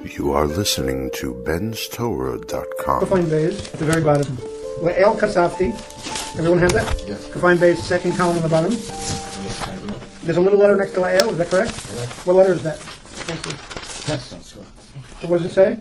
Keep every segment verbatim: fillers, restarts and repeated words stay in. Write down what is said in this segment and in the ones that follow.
You are listening to Ben's Torah dot com. Kafine Beis at the very bottom. El Kasafti. Everyone have that? Yes. Kafine Beis, second column on the bottom. There's a little letter next to La'el, is that correct? Correct. What letter is that? Thank you. Yes. What does it say?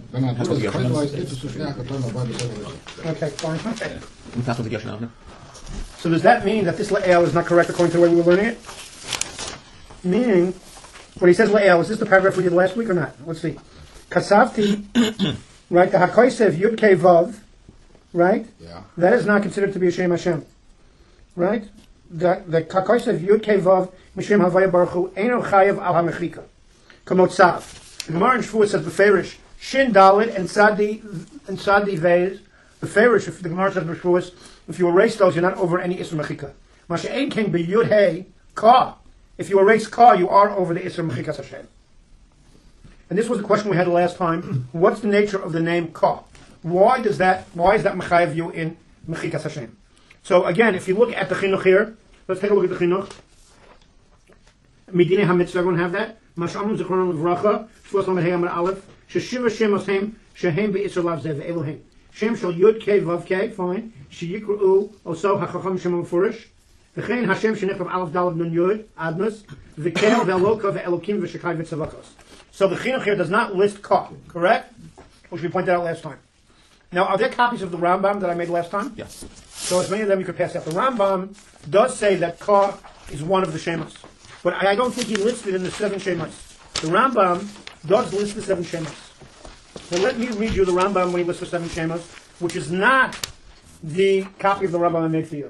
Okay. Okay, fine. Okay. So does that mean that this La'el is not correct according to the way we were learning it? Meaning, when he says La'el, is this the paragraph we did last week or not? Let's see. Kasavti, right, the HaKoisev Yud Kei Vav, right? Yeah. That is not considered to be a Shem Hashem, right? The the HaKoisev Yud Kei Vav Mishem Havaya Baruch Hu Eino Chayev Al HaMechika. Kamot Sav. The Gemara in Shavuot says Beferish Shin Dalit and Sadi and Sadi Vez. Beferish, if the Gemara says Beferish, if you erase those, you're not over any Isra Mechika. Masha Ein Ken Be Yud Hey Ka. If you erase Ka, you are over the Isra Mechika Hashem. And this was the question we had last time. What's the nature of the name Ka? Why does that? Why is that Mechayev you in Mechikas Hashem? So again, if you look at the Chinuch here, let's take a look at the Chinuch. Medine HaMitzvah, everyone have that? Mash'amun Zichronon Levracha, Shvos Lamed Hey Amar Aleph, Sheshiva Shemos Hem, Shehem Be'isr Lav Zev Elohim. Shem Shal Yud Kei Vav Kei, fine. Sheyikru Oso HaChacham Shem Mefurish. V'chein Hashem Shenichtav Aleph Daled Nun Yud, Adnus. V'kel Ve'eloka Ve'elokim V'Shekai V'Tzavakos. So the Chinuch here does not list Ka, correct? Which we pointed out last time. Now, are there copies of the Rambam that I made last time? Yes. So as many of them you could pass out. The Rambam does say that Ka is one of the Shemos. But I don't think he listed in the seven Shemos. The Rambam does list the seven Shemos. So let me read you the Rambam when he lists the seven Shemos, which is not the copy of the Rambam I made for you.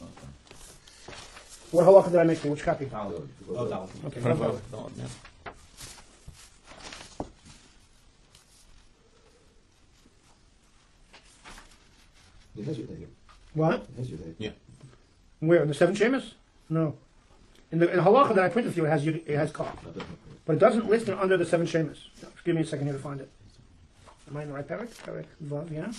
What halakha did I make for you? Which copy? Okay. What? Yeah. Where? In the seven Shemos? No. In the in halacha that I printed for you, it has it has Ka. But it doesn't list it under the seven Shemos. No, just give me a second here to find it. Am I in the right parak? Parak Vav, yeah?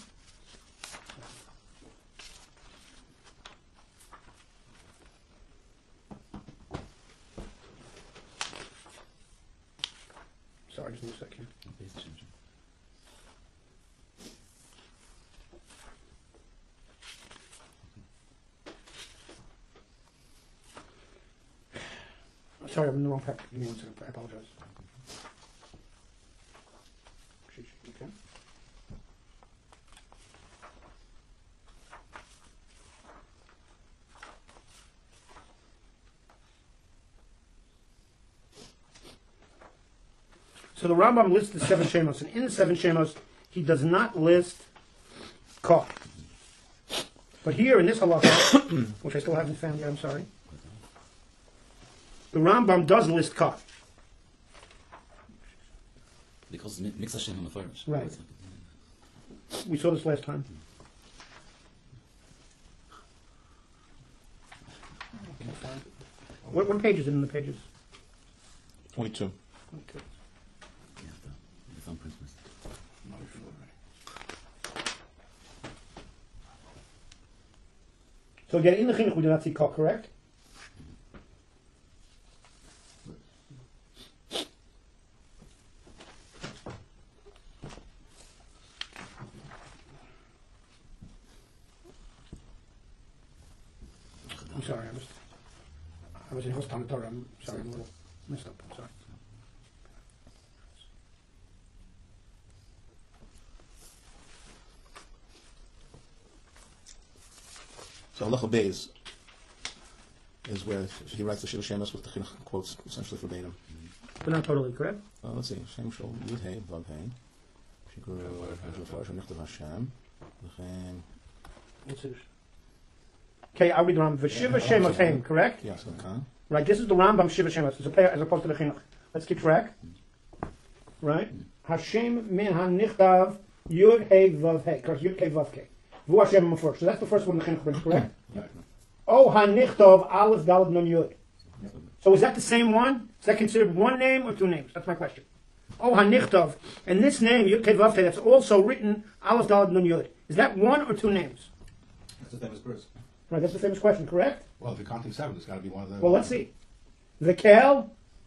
Sorry, just a second. Sorry, I'm in the wrong pack. Give me one second. I apologize. Okay. So the Rambam lists the seven Shemos, and in the seven Shemos, he does not list Ka. But here in this halakha, which I still haven't found yet, I'm sorry, the Rambam does list Ka. Because it makes Hashem on the fires. Right. We saw this last time. What, what page is it in the pages? twenty-two. Okay. Yeah, the, the thumbprint was. So again, in the Chinuch we do not see Ka, correct? I'm sorry, I was I was in Hostan Torah. I'm sorry, I'm a little messed up. I'm sorry. So Halacha Beis is where he writes the Shir Shemus with the Chinuch quotes essentially verbatim. But not totally, correct? Uh, let's see. Shem Shol Yud Hey Vav Hey. Shikru V'Far Shenichtav Hashem. V'chein. What's it? Okay, I'll read the Rambam. V'shiva Shemos Heim, correct? Yes, okay. Right, this is the Rambam Shiva Shemos, as opposed as opposed to the Chinuch. Let's keep track. Right? Hashem min ha-nichtav Yud Hey Vav Hey. Correct, Yud Hey Vav Hey. Vu Hashem Mefurish. So that's the first one the Chinuch brings, correct? Oh ha-nichtav Aleph Daled Nun Yud. So is that the same one? Is that considered one name or two names? That's my question. Oh ha-nichtav. And this name, Yud Hey Vav Hey, that's also written Aleph Daled Nun Yud. Is that one or two names? That's the famous verse. Right, that's the famous question, correct? Well, if you're counting seven, it's got to be one of the. Well, let's see. The Kel,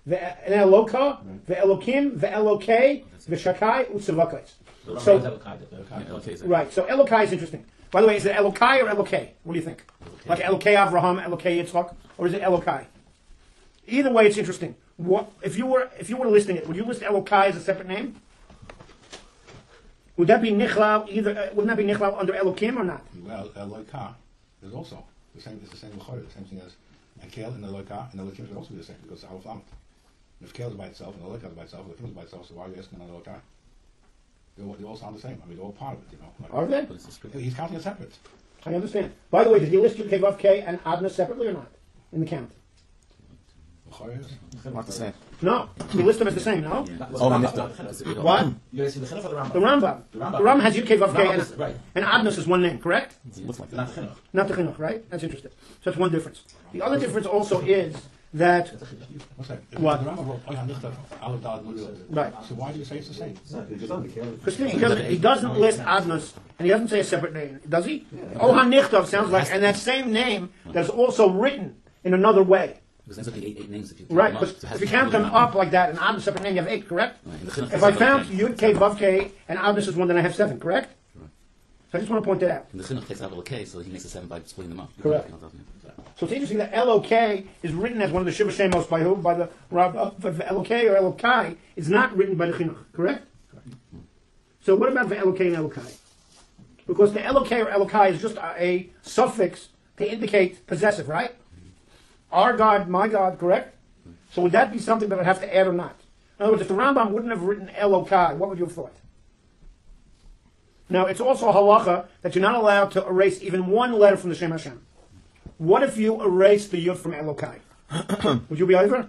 Ve'eloka, ve'elokim, ve'elokei, ve'shakai, u'tzavakais. So, right, so Elokai is interesting. By the way, is it Elokai or Elokei? What do you think? Like Elokei Avraham, Elokei Yitzchak, or is it Elokai? Either way, it's interesting. What if you were if you were listing it? Would you list Elokai as a separate name? Would that be Nichlal either? Uh, wouldn't that be Nichlal under Elokim or not? Well, Eloka is also the same. It's the same L'chorah, the same thing as and Kel and Eloka and Elokim should also be the same because it's Aleph Lamed. If Kel is by itself and Eloka is by itself, Elokim is by itself, so why are you asking on Eloka? They all, they all sound the same. I mean, they're all part of it, you know. Like, Are they? he's counting it separate. I understand. By the way, did he list Yud Kei Vav Kei and Adna separately or not in the count? L'chorah is. Not the same. No, he lists them as the same. No. Oh, I missed What? You guys see the Chinuch or the Rambam? The Rambam. The Rambam. The Rambam has Yud Kei Vav Kei and, Right. and Adnus is one name, correct? It looks like Not that. Chinuch. Not the Chinuch, right? That's interesting. So that's one difference. The other difference also is that What's that? If What? The Rambam wrote, oh, yeah, Nichtav, Aleph Daled Mudil. right. So why do you say it's the same? Because he doesn't, he doesn't list Adnus, and he doesn't say a separate name, does he? Ohan Nichtov sounds like, and that same name that's also written in another way. Because there's only eight, eight names if you Right, count them because up. So it has if you to count be them one. up like that, and Adnus separate name, you have eight, correct? Right, and the Chinuch If is I like found okay. Yud K, Vav K, and Adnus is one, then I have seven, correct? So I just want to point that out. And the Chinuch takes out all K, so he makes a seven by splitting them up. Correct. So it's interesting that L O K is written as one of the Shiva Shemos by who? By the Rab, uh, but the L O K or Elokai is not written by the Chinuch, correct? So what about the L O K and Elokai? Because the L O K or Elokai is just a, a suffix to indicate possessive, right? Our God, my God, correct? So would that be something that I'd have to add or not? In other words, if the Rambam wouldn't have written Elokai, what would you have thought? Now, it's also a halacha that you're not allowed to erase even one letter from the Shem Hashem. What if you erase the Yud from Elokai? Would you be over?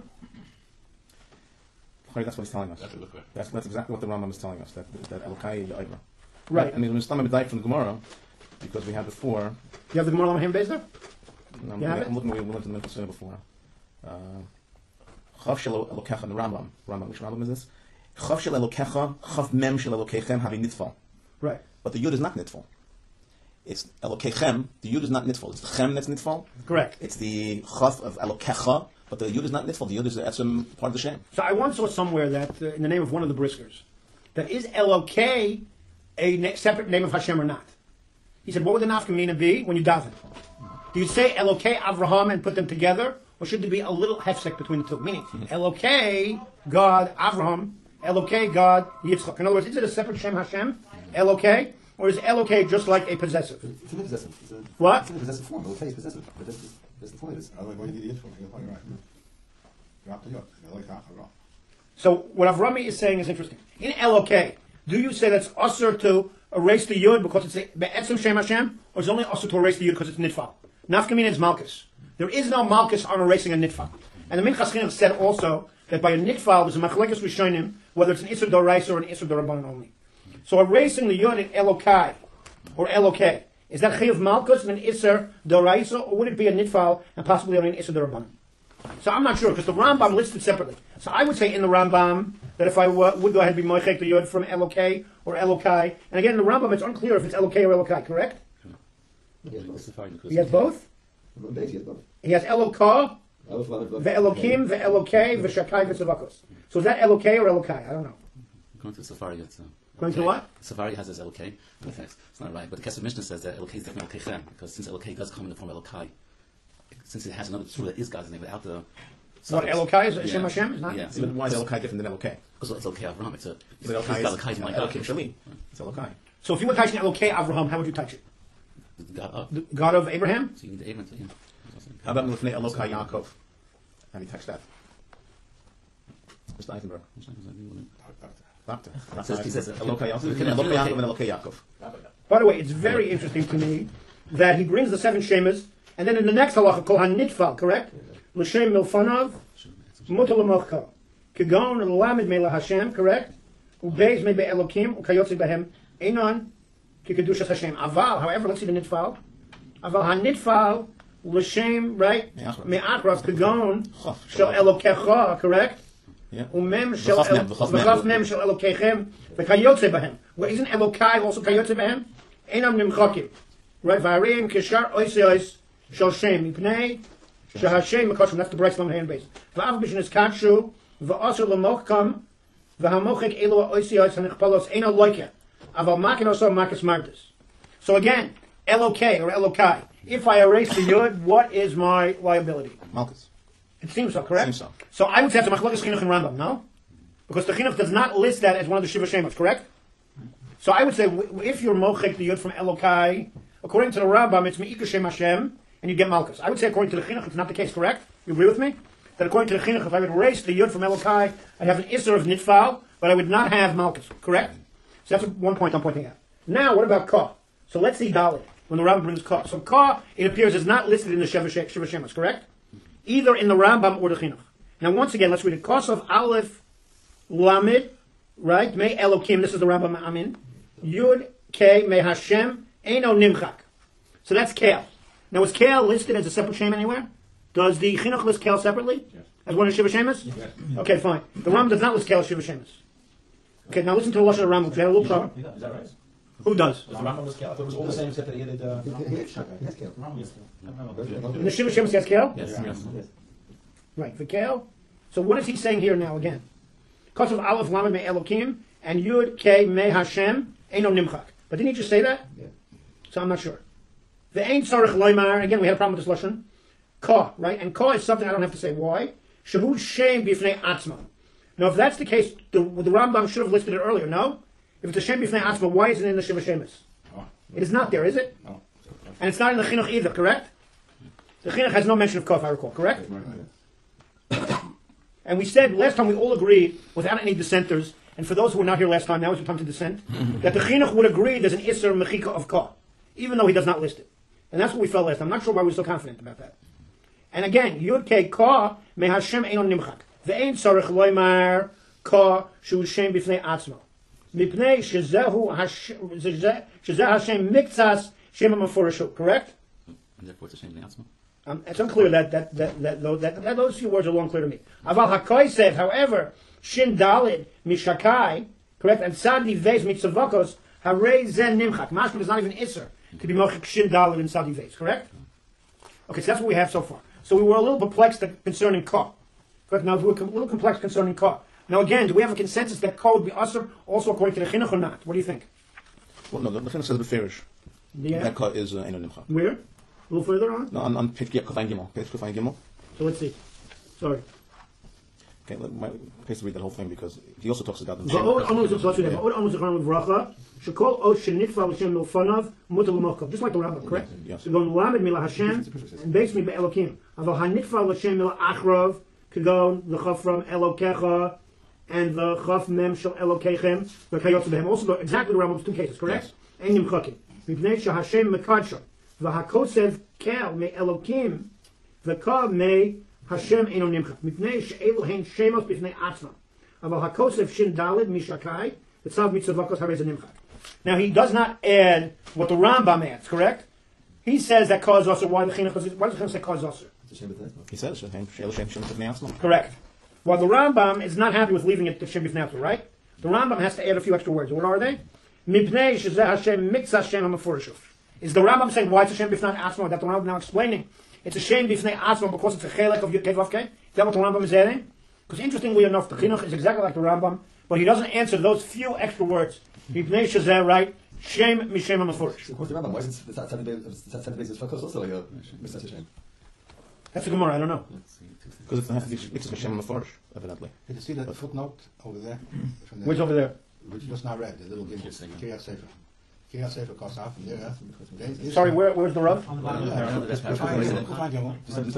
That's what he's telling us. That's a L'chorah. That's, that's exactly what the Rambam is telling us. That that Elokai is Ivra. Right. I mean, we're still dike from the Gemara because we had before. You have the Gemara Lamahim Beis there? I'm, You have it? I'm looking. We went to the Mitzvah before. Chav shel Elokecha in the Rambam. Rambam. Which Rambam is this? Chav shel Elokecha. Chav mem shel Elokechem having nitfal. Right. But the Yud is not nitfal. It's Elokechem. The Yud is not nitfal. It's the Chem that's nitfal. Correct. It's the Chav of Elokecha. But the Yud is not nitfal. The Yud is that's um, part of the Shem. So I once saw somewhere that, uh, in the name of one of the briskers, that is L O K a na- separate name of Hashem or not? He said, what would the nafkamina be when you daven? Do you say L O K Avraham and put them together? Or should there be a little hefsek between the two? Meaning, L O K, God, Avraham, L O K, God, Yitzchak. In other words, is it a separate Shem Hashem, L O K? Or is L O K just like a possessive? It's a possessive. It's a, What? It's a possessive form. Okay, it's possessive. But that's, that's the point. Is Otherwise, why do you eat from? You're right. Drop the Yod. Eloka, Avraham. So what Avrami is saying is interesting. In L O K, do you say that's usher to erase the Yud because it's a Be'etzim Shem Hashem, or is it only usher to erase the Yud because it's Nitfal? Nafkamina is Malkus. There is no Malkus on erasing a Nitfal. And the Minchas Chinuch said also that by a Nitfal, there's a Machlekes Rishonim, whether it's an Isur Doraisa or an Isur Dorabanan only. So erasing the Yud in Elokai, or L O K, is that Chiyuv Malkus and an Isur Doraisa, or would it be a Nitfal and possibly only an Isur Dorabanan? So I'm not sure, because the Rambam listed separately. So I would say in the Rambam that if I w- would go ahead and be Moichek the Yud from L O K or Elokai, and again in the Rambam it's unclear if it's L O K or Elokai, correct? He has both? He has Elokah, Ve'elokim, Ve'elokei, Ve'shakai, Ve'tzavakos. So is that L O K or Elokai? I don't know. Going to the Safari, it's, uh, Going to what? Safari has his L K. It's not right, but the Kesef Mishnah says that L K is definitely L K because since L K does come in the form of Elokai, since it has another surah that is God's name without the. What, Elokai is Hashem Hashem? Is not? Yeah. But why is Elokai different than Elokai? Because it's Elokai Avraham. It's a. It's But Elokai Elokai is my God. Elokim Shali. It's Elokai. So if you were touching Elokei Avraham, how would you touch it? God up. The God of Abraham? So you need the Abraham to him. How about Lefnei Elokai Yaakov? How do you touch that? Mister Eichenberg. Doctor. It says- it says- Elokai Yaakov. Elokai Yaakov and Elokai Yaakov. By the way, it's very interesting to me that he brings the seven shemas, and then in the next halacha, called hanitfal, correct? L'shem milfanav, mutal l'mochka. Kegon l'lamed me'la Hashem, correct? Ubeis me be'elokim, ukayotzi behem, einon, kikedushas Hashem. Aval, however, let's see the nitfal. Aval hanitfal, l'shem, right? Me'achrav. Me'achrav, kegon, Chaf. shel elokecha, correct? Yeah. Umem shel V'chaf mem, el- v'chaf mem. v'chaf mem shel elokechem, v'kayotze behem. Well, isn't Elokai also kayotze behem? Einam nimchakim. Right? V'areim kishar oisi ois shel shem. Mipnei shehashem mekoshem. That's the Bryce Lamhan base. V'av b'shin is katshu v'asur l'mochkam v'hamochik elu ha'oisiyos ha'nechpalos eino loike aval makin oso makis martis. So again, Elokei or Elokai. If I erase the yud, what is my liability? Malchus. It seems so, correct? Seems so. So I would say it's a machlokes chinuch and Rambam, no? Because the chinuch does not list that as one of the Shiva Shemos, correct? So I would say w- if you're mochek the yud from Elokai, according to the Rambam, it's me'ikar Shem Hashem, and you get Malchus. I would say according to the chinuch, it's not the case, correct? You agree with me? That according to the chinuch, if I would erase the yud from Elokai, I'd have an isser of nitfal, but I would not have Malchus, correct? So that's one point I'm pointing out. Now, what about Ka? So let's see Dalit, when the Rambam brings Ka. So Ka, it appears, is not listed in the Shiva Shiva Shemos, correct? Either in the Rambam or the Chinuch. Now, once again, let's read it. Kosov Aleph Lamed, right? Me Elokim, this is the Rambam Amin. Yud Ke Me Hashem Eino Nimchak. So that's Kale. Now, is Kale listed as a separate Shem anywhere? Does the Chinuch list Kale separately? Yes. As one of Shiva Shemas? Yes. Okay, fine. The Rambam does not list Kale as Shiva Shemas. Okay, now listen to the Lashon of the Rambam. We had a little problem. Is that right? Who does? The Rambam was Kale. I thought it was all the same except that he added. Uh, Yes, Kale. In the Shiva Shemas, he has Kale? Yes, yes. Right, for Kale. So what is he saying here now again? Kosov Aleph Lamed Me Elokim and Yud Ke Me Hashem Eino Nimchak. But didn't he just say that? Yeah. So I'm not sure. The Ein Tzarech Loimar, again we had a problem with this Lashon. Ka, right? And Ka is something I don't have to say why. Shehu Shem Bifnei Atzma. Now if that's the case, the, the Rambam should have listed it earlier, no? If it's a Shem Bifnei Atzma, why is it in the Shiva Shemus? Oh, It is not there, is it? no. And it's not in the Chinuch either, correct? The Chinuch has no mention of Ka, if I recall, correct? And we said last time we all agreed, without any dissenters, and for those who were not here last time, now is the time to dissent, that the Chinuch would agree there's an Isser Mechika of Ka, even though he does not list it. And that's what we felt last time. I'm not sure why we're so confident about that. And again, Yud Ke Ka Me Hashem Einon Nimchak. Ve'ein Tzarech Loimar Ka Shu Shem Bifnei Atzmo. Mipnei Shezehu Hashem Shezeh Hashem Miktzas Shem HaMeforeshu. Correct? And therefore it's a shame the Um, it's unclear that that that, that, that, that, that those few words are unclear to me. Aval Hakai said, however, Shin Dalid Mishakai, correct, and Sadi Vez Mitzavakos Harei Zen Nimchak. Mashkin is not even Isser. Could be Mochik Shin Dalid and Sadi Vez, correct? Okay, so that's what we have so far. So we were a little perplexed concerning Ka. Correct? Now we were a little complex concerning Ka. Now again, do we have a consensus that Ka would be Asr also according to the Chinuch or not? What do you think? Well, no, the Chinuch says the Beferish. Yeah. That cut is uh, Eino Nimchak. Where? A little further on? No, on, on page Kufay Gimel. Page Kufay Gimel. So let's see. Sorry. Okay, let me please read that whole thing because he also talks about the Va'od anu zechzot shudem. Va'od anu zechron v'vracha. Shekol od shenitfa l'shem milfanav mutar l'mochav. Just like the Rambam, correct? Yes. So going lamed mila Hashem and base me be'elokim. Aval hanitfa l'shem mila achrav. Kagon the chaf from Elokecha and the chaf mem shel Elokechem. The kayotz behem. Also the, exactly the Rambam's two cases, correct? Ein nimchakim. Mipnei shehashem mekadsha. V'hakosev kel me Elokim. V'ka me Hashem eino nimchak. Mipnei she'elu hein shemos b'fnei atzma. Aval hakosev shin dalid mishakai. V'tzav mitzavakos harei ze nimchak. Now he does not add what the Rambam adds, correct? He says that cause also. Why the Chinuch? Why does the Chinuch say cause also? He says Shem Shem Shem Shem Shem. Correct. While the Rambam is not happy with leaving it to Shem Bifnei Atzma, right? The Rambam has to add a few extra words. What are they? Mipnei shezeh Hashem miktzas Shem HaMeforeshu. Is the Rambam saying why it's a Shem Bifnei Atzma? That the Rambam now explaining. It's a Shem Bifnei Atzma because it's a chelek of Yud Kei Vav Kei. Is that what the Rambam is adding? Because interestingly enough, the Chinuch is exactly like the Rambam, but he doesn't answer those few extra words. Mipnei shezeh, right? Shem Mishem HaMeforeshu. Of course, the Rambam. Why is it that seven basis focus also like a Mister Shem? That's the Gemara. I don't know. Because it has to be mixed with Shem Meforish, evidently. Did you see that footnote over there? From the- Which over there? Which you just now read, the little gimel. Kiryat Sefer. Kiryat Sefer costs out from there. They- Sorry, where, where's the Rav? Yeah, that's Kufay Gimel. Kufay Gimel.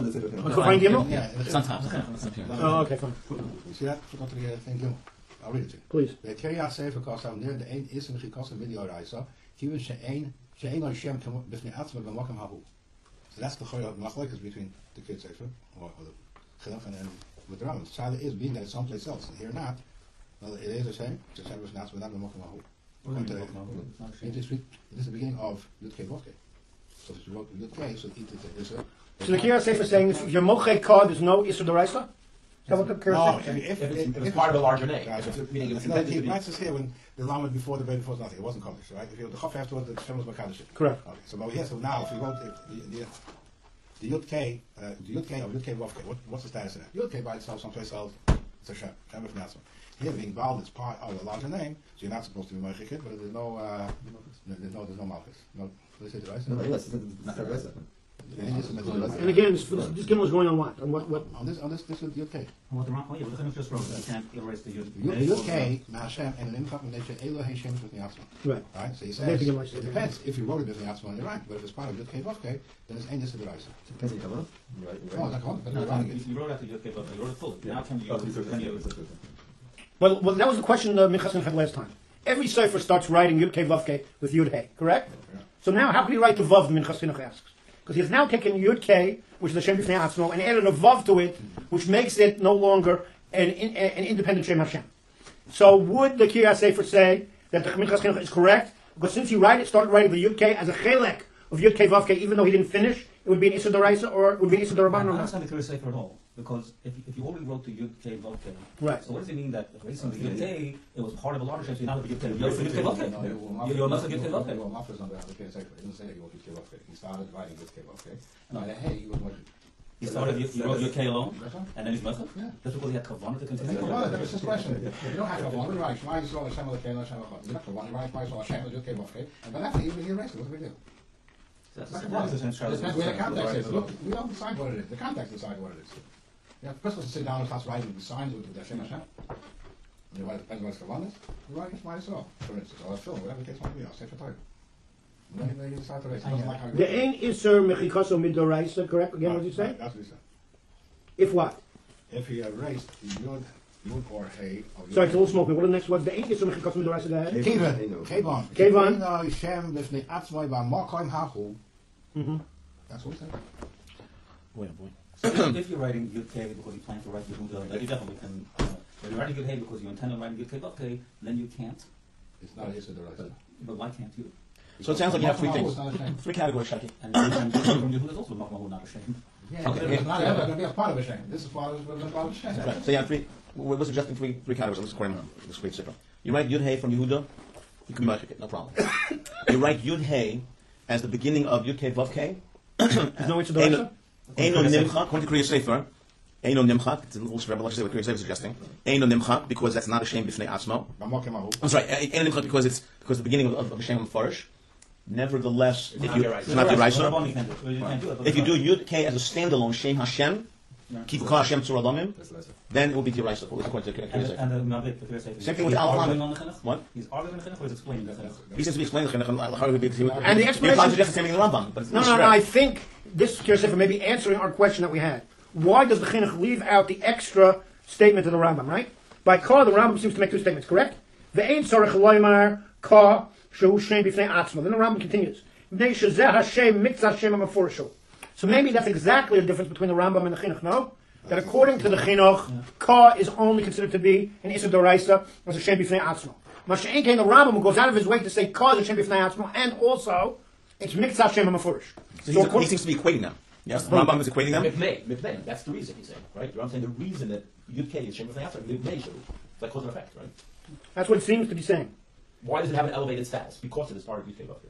Kufay Gimel? Yeah, It's on top. It's up here. Oh, okay, fine. You see that? Footnote to the thing Gimel. I'll read it to you. Please. Bij Kiryat Sefer costs out there, the een is een gekost video reisa. Kiven she'ein she'ein lo Shem b'fnei atzma b'makom hahu. So that's the machlokes between the Kiryat Sefer or the Chinuch and then with the Rambam. Tzada is being that it's someplace else, and here not. Well, it is the same. It's the same as not, but not b'makom hahu. According to the- It is it is the beginning of Yud Kei Vav Kei. So if you wrote Yud Kei, so it is a. So the Kiryat Sefer is saying if you're mochei card, there's no Isur D'Oraisa? Is that what the No, Kiryat Sefer is saying? if, If it's, if, if it's part of a larger name. Right, If so- it's- meaning it's no, he intended writes this here when the Lamed before the Beit before nothing. It wasn't Kaddish, right? If you the Chaf afterwards, the Shem was Makadosh. Correct. Okay, so but yes, so now if you wrote if the, the, the Yud Kei, uh, the Yud Kei of Yud Kei Vav Kei, what, what's the status of that? Yud Kei by itself, someplace else, It's a Shem. Shem B'fnei Atzmo. Here, being Baal is part of a larger name, so you're not supposed to be Meichikit, but there's no, uh, there's no, there's no Malchus. No, let's say the right. No, no, yes, it's not right. And again, this, this Gimel is going on what? On what? What? On this, on this, this is Yud K. Oh, the wrong- oh, yeah, but the Chinook just wrote that you can't erase the Yud. Yud K, Ma'ashem, and an Imchak Nation, Elo Hashem B'fnei Atzmo. Right. Right? So he There's says, the Gemara says. it depends. If you wrote it B'fnei Atzmo, you're right. But if it's part of Yud K, Vav K, then it's Ein Yisra D'Oraisa. Depends on your kavanah. Right. No, it's not Kavanah, but No, you're no, writing you, it. you wrote after Yud Kei Vav, you wrote it fully. Now can you, Oh, it's can you, okay. Well, well, that was the question uh, Minchas had last time. Every sefer starts writing Yud Kei Vav Kei with Yud Hey, correct? Yeah. So now, how can he write the Vav? The Minchas Chinuch asks, because he has now taken Yud Kei, which is the Shem B'fnei Atzmo, and added a Vav to it, which makes it no longer an, in, an independent Shem Hashem. So would the Kiryas Sefer say that the Minchas Chinuch is correct? Because since he write it, started writing the Yud Kei as a Chelek of Yud Kei Vav Kei, even though he didn't finish, it would be an Issa D'Oraisa or it would be an Issa I D'Rabbanan don't or not? understand the Kiryas Sefer at all. Because if, if you only wrote the Yud Kei Vav Kei, Right. so what does it mean that if erasing the Yud Kei, it was part of a larger Shem, so you're not the Yud Kei, you're Yud Kei Vav Kei. You're you're not the Yud Kei Vav Kei. Well, Malchus on the Yud K Sefer. He didn't say that he wrote Yud K Vav Kei. He started writing Yud K Vav Kei. And by the hey, he was what? He started, you wrote Yud Kei alone, That's right. and then he's Mechach? Yeah. That's because he had Kavanah to continue. Well, that was his question. You don't have to have one. Right? Shema Yisrael Hashem Elokeinu Hashem Echad. You don't have to one. Right? Shema Yisrael Hashem Yud Kei Vav Kei. And by that, he he erased it. What's the big deal? That's It's the not same Kavanah. It depends where the context is. Look, we don't decide what it is. The context decides what it is. Yeah, the person sit down and starts writing the signs with the Hashem Hashem. You write, depends what it's Kavanah. You write Shema Yisrael, for instance, or a film, whatever the case might be. I'll say for time. Then then you decide to erase. It doesn't like how you The write it. Ein Isser Mechikaso Midoraisa, correct? Again, what did you say? Right, that's what he said. If what? If he erased the Yud, Yud or Hey of Yud. Sorry, it's a little smoking. What are the next words? The Ein Isser Mechikaso Midoraisa, go ahead. Kevon. Kevon. Kevon. Kevon. Shem B'fnei Atzmoi B'Makoim Hachu. Mm-hmm. That's what he said. Boy, oh boy. So if you're writing Yud Kei because you plan to write Yehuda, then you definitely can. Uh, if you're writing Yud Kei because you intend on writing Yud Kei Vav Kei, then you can't. It's not Yisra D'Oraisa. But why can't you? So it sounds like you have three Makom Hachu things, is not a shame. three categories, Shaki. And and from Yehuda is also Makmahu, not a shame. Yeah, Okay. it's not ever going to be a part of a shame. This is part of a part of a shame. Right. So you have three. We're suggesting three three categories. Let's according to this great sefer. You write Yud Hey from Yehuda, you can merge it, no problem. You write Yud Hey as the beginning of Yud Kei Vav Kei. There's no Issa D'Oraisa? Eino Nimcha, according to Kriya Sefer. Eino Nimcha, it's an also Rebbe what Kriya Sefer is suggesting. Eino Nimcha, because that's not a shame b'fnei atzmo. B'Makom Hachu. I'm sorry, Eino Nimcha because it's because the beginning of, of, of a shame Mefarish. Nevertheless, if you It's it's not the But Raisa. Rabban, you can't do it. You can't do it. If you do Yud Kei as a standalone Shem Hashem, Kivukah Hashem Tzur Adamim, That's the lesson. then it will be Tiraisa, according to Kriya And, Sefer. and the Mavik, the Kiryas Sefer. Same thing with He's Al arguing Haman. on the Chinuch? What? He's arguing on the Chinuch or he's explaining the Chinuch? He seems to be explaining the Chinuch, how it would be. And the explanation- You're suggesting the Rambam, but it's No, not no, no. correct. I think this Kiryas Sefer may be answering our question that we had. Why does the Chinuch leave out the extra statement of the Rambam, right? By Ka, the Rambam seems to make two statements, correct? The Ein Tzarech Loymar Ka Shehu Shem B'fnei Atzmo. Then the Rambam continues. B'nei Shezeh Hashem Mitzah Hashem HaMeforishu. So maybe that's exactly the difference between the Rambam and the Chinuch, no? That according to the Chinuch, Ka is only considered to be an Issa D'Oraisa as a Shem B'fnei Atzmo. Masha'en Kein, the Rambam who goes out of his way to say Ka is a Shem B'fnei Atzmo, and also it's Mitzah Hashem HaMeforish. So he's, he seems to be equating them. Yes, the Rambam is equating them. Mipnei, mipnei. That's the reason he's saying, right? I'm saying the reason that Yud Kei is Shem B'fnei Atzmo, mipnei shu. It's like cause and effect, right? That's what it seems to be saying. Why does it have an elevated status? Because it is part of Yud Kei Vav Kei.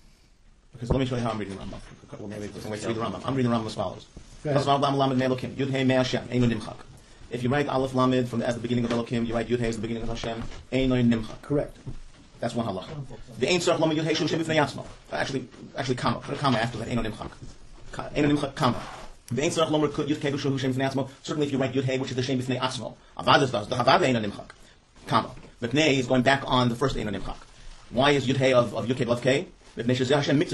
Okay, so let me show you how I'm reading the Rambam. Well, maybe there's a way to read the Rambam. I'm reading the Rambam as follows. Go ahead. Yud Hey Me Hashem, Eino Nimchak. If you write Aleph Lamed from the, at the beginning of Elokim, you write Yud Hey as the beginning of Hashem, Eino Nimchak. Correct. That's one halacha. The Ein Tzarech Lamed Yud Hey Shem B'fnei Atzmo. Actually, actually, comma, put a comma after that. Eino Nimchak. Ka- Eino Nimchak, comma. The Ein Tzarech Lamed Yud Hey Shem B'fnei Atzmo. Certainly, if you write Yud Hey, which is the Shem B'fnei Atzmo, Avad does the Avad Eino Nimchak, comma. But Pnei is going back on the first Eino Nimchak. Why is Yud Hey of, of Yud Kei Vav Kei? That's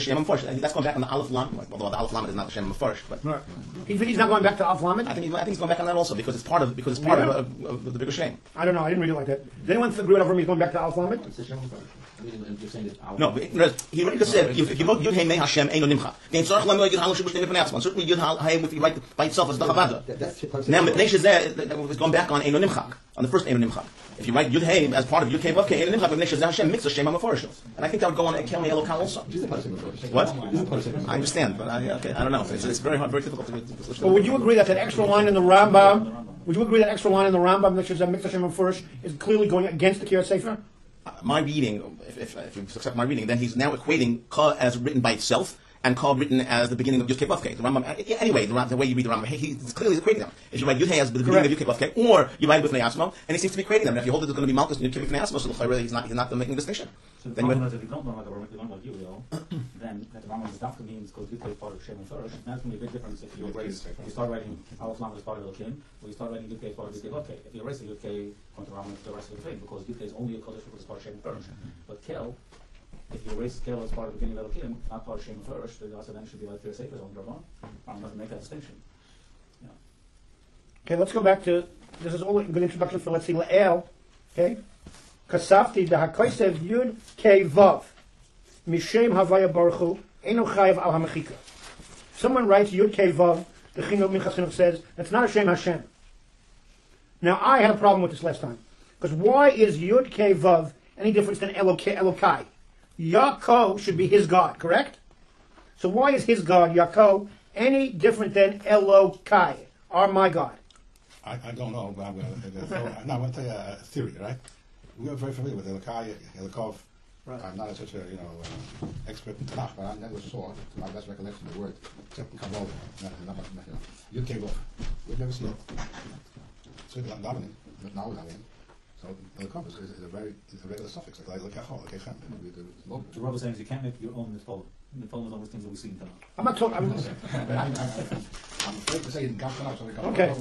going back on the Aleph Lam, although the Aleph Lam is not the Shem Mefarish, but Right. He, he's not going back to Alf Lamed? I think he's, I think he's going back on that also because it's part of because it's part Yeah. of, of, of the bigger shame. I don't know. I didn't read it like that. Does anyone agree with he's going back to Alf Lamed? It's a Shem B'fnei. I mean, you're saying that our- No, but he already just said if, if you wrote Yud Hey Me Hashem Eino Nimcha, then Tzarech Lamed Yud Halu Shibushnei B'fnei Atzmo. Certainly Yud Hey if you write it by itself as the Chavada. That- That's Now Mipnei Shezeh is going back on Eino Nimchak, on the first Eino Nimchak. If you write Yud Hey as part of Yud Kei Vav Kei Eino Nimchak, Mipnei Shezeh Hashem Mitzvah Shem HaMeforish. And I think that would go on Kel Me'elokal also. He's a part of it. What? He's a part of it. I understand, but I, okay, I don't know. It's, it's very hard, very difficult to. to, to Well, would you agree that that extra line in the Rambam, would you agree that extra line in the Rambam that says that Mitzvah Shem Meforish is clearly going against the Kiryas Sefer? my reading, if, if, if you accept my reading, then he's now equating Ka as written by itself and Kol written as the beginning of Yud Kei Vav Kei. The Rambam, anyway, the, the way you read the Rambam, he, he's clearly creating them. If you write Yud Hey as the beginning of Yud Kei Vav Kei, or you write it with Ne'asmo, and he seems to be creating them. And if you hold it, it's going to be Malchus and Yud Kei with Ne'asmo, so the he's not, he's not making a distinction. So the Then problem you- is if you don't know like the Rambam, if you don't know Yulio, then that the Rambam is Dafka means because you take part of Shem and Farish. That's going to be a big difference if you erase, if you start writing Aleph Lam as part of Elokim, or you start writing Yud Kei as part of Yud Kei Vav Kei. If you erase the Yud Kei, according to Rambam, it's the rest of the thing, because Yud Kei is only a Kodesh because it's part of Shem and Farish. But Kel, if you erase Kel as part of the beginning of Elokim, not part of Shem and Farish, then also then should be like Tir Sefer on Rabban. Rambam doesn't make that distinction. Yeah. Okay, let's go back to, this is all a good introduction for, let's see, La'el, okay? Kasafti, the HaKoisev Yud Kei Vav, Mishem Havaya Baruch Hu, Eino Chayev Al HaMechika. Someone writes Yud Kei Vav, the Chinuch Minchas Chinuch says, that's not a Shem Hashem. Now, I had a problem with this last time, because why is Yud Kei Vav any different than Elokai? Elokai? Yaakov should be his God, correct? So why is his God, Yaakov, any different than Elokai, or my God? I, I don't know, but I'm going to throw, no, I'm going to tell you a theory, right? We are very familiar with Elokai, Elokov. Right. I'm not such a you know uh, expert in Tanakh, but I never saw, to my best recollection, the word except in Kabbalah. Yud Kei Vav. We've never seen it. So it's not davening, but now we're davening. So Elokov is, is a very it's a regular suffix, like Lekachol, Lekechem. The Rabbi is saying is you can't make your own Nifol. Nifol is always things that we see in Tanakh. I'm not talking, I'm, I'm afraid to say it in Kabbalah, so we come Okay.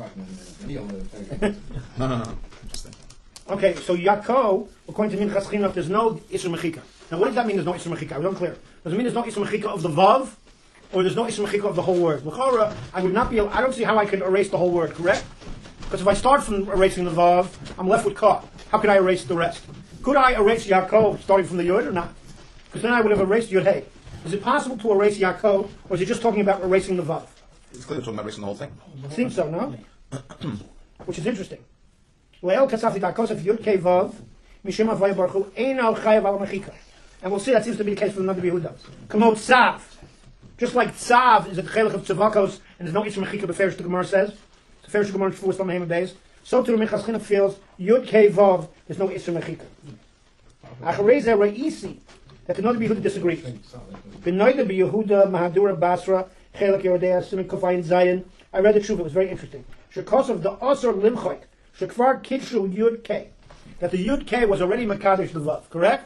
No, no, no. Interesting. okay, so Yaakov, according to Minchas Chinuch, there's no Isra Mechika. Now what does that mean there's no Isra Mechika? I'm not clear. Does it mean there's no Isra Mechika of the Vav? Or there's no Isra Mechika of the whole word? L'chora, I would not be able, I don't see how I could erase the whole word, correct? Because if I start from erasing the Vav, I'm left with Ka. How could I erase the rest? Could I erase Yaakov starting from the Yud or not? Because then I would have erased Yud Hey. Is it possible to erase Yaakov, or is it just talking about erasing the Vav? It's clearly talking about erasing the whole thing. It seems so, no? Which is interesting. Le'el kasafti da'kosef Yud Kei Vav, Mishem Havaya Baruch Hu, Eino Chayev Al HaMechika. And we'll see that seems to be the case for the Navi Yehuda. Kamot Tzav. Just like Tzav is a Chelech of Tzavakos, and there's no Isra Mechika, but Ferish the Gemara says. So Ferish the Gemara in Shvuos Lamahim Beis. So too the Minchas Chinuch feels, Yud Kei Vav, there's no Isra Mechika. Acharei Zeh Re'isi, that the Navi Yehuda disagrees. B'noida b'Yehuda Mahadura Basra, Chelek Yerodea, Siman Kofayin Zayin. I read the truth, it was very interesting. Shekosov the Osir Limchoit, Shekvar Kidshu Yud Kei. That the Yud Kei was already Makadosh the Vav, correct?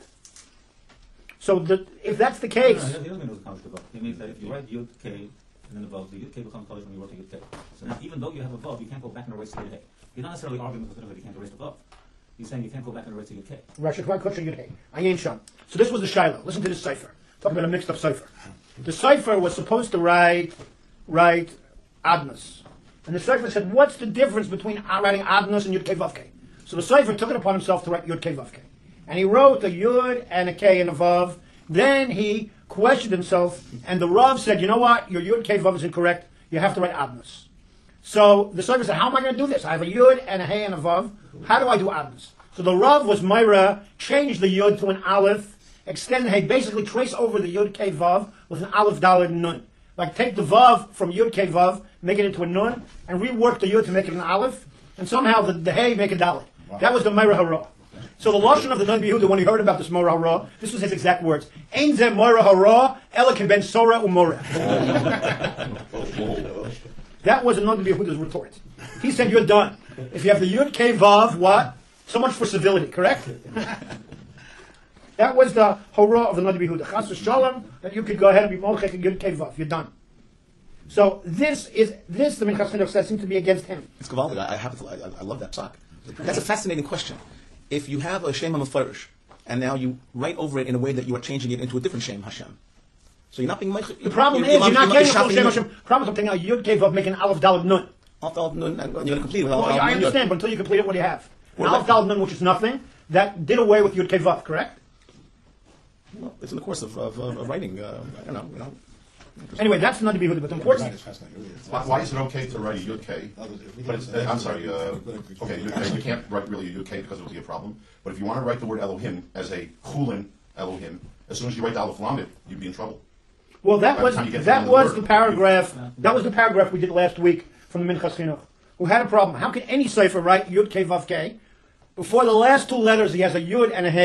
So the, if that's the case, No, he doesn't mean it was Kadosh the Vav. He means that if you write Yud Kei and then the Vav, the Yud Kei becomes Kadosh when you wrote the Yud Kei. So now, even though you have a Vav, you can't go back and erase the Yud Kei. You're not necessarily arguing with the that you can't erase the Vav. He's saying you can't go back and erase the Yud Kei. Shekvar Kidshu Yud Kei. Ayin Sham. So this was the Shiloh. Listen to this cipher. Talk about a mixed up cipher. The cipher was supposed to write, write Adnos. And the cipher said, what's the difference between writing Adnos and Yud Kei Vav Kei? So the cipher took it upon himself to write Yud Kei Vav Kei. And he wrote a Yud and a Kei and a Vav. Then he questioned himself, and the Rav said, you know what, your Yud Kei Vav is incorrect, you have to write Adnos. So the cipher said, how am I going to do this? I have a Yud and a Hey and a Vav. How do I do Adnos? So the Rav was Myra, changed the Yud to an Aleph, extend the Hey, basically trace over the Yud Kei Vav with an Aleph Dalet Nun. Like take the Vav from Yud Kei Vav, make it into a Nun, and rework the Yud to make it an Aleph, and somehow the, the Hey make a Dalet. Wow. That was the Myra Hara. So the Lashon of the Navi Yehuda, when he heard about this Myra Hara, this was his exact words. Ein zeh Myra Hara, ela ben Sora umoreh. That was a Navi Yehuda's retort. He said, you're done. If you have the Yud Kei Vav, what? So much for civility, correct? That was the Hora of the Navi Yehuda. Chas v'shalom, that you could go ahead and be Molchek and Yud Kei Vav. You're done. So this is, this the Minchas Chinuch says seems to be against him. It's Gavaldig. I, I have to, I, I love that psak. That's a fascinating question. If you have a Shem HaMefarish, and now you write over it in a way that you are changing it into a different Shem Hashem. So you're not being... The problem is, you're not getting a full Shem Hashem. The problem is I'm taking a Yud Kei Vav, making an Aleph Dalet Nun. Aleph Dalet Nun, and you're going to complete it with Well, Aleph Dalet Nun. I understand, but until you complete it, what do you have? An Well, Aleph Dalet Nun, which is nothing, that did away with Yud Kei Vav, correct? Well, it's in the course of, of, of writing, uh, I don't know, you know. Anyway, that's not to be Yehuda, but the important... It's fascinating, really. It's- Why, why is it okay to write a Yud K? But it's, uh, I'm sorry, uh, okay, Yud K, you can't write really a Yud K because it would be a problem. But if you want to write the word Elohim as a Chulin Elohim, as soon as you write the Aleph Lamed, you'd be in trouble. Well, that By the was time you get to the that end of the was word, the paragraph. That was the paragraph we did last week from the Minchas Chinuch, who had a problem. How can any cipher write Yud Kei Vav Kei? Before the last two letters, he has a Yud and a Hey,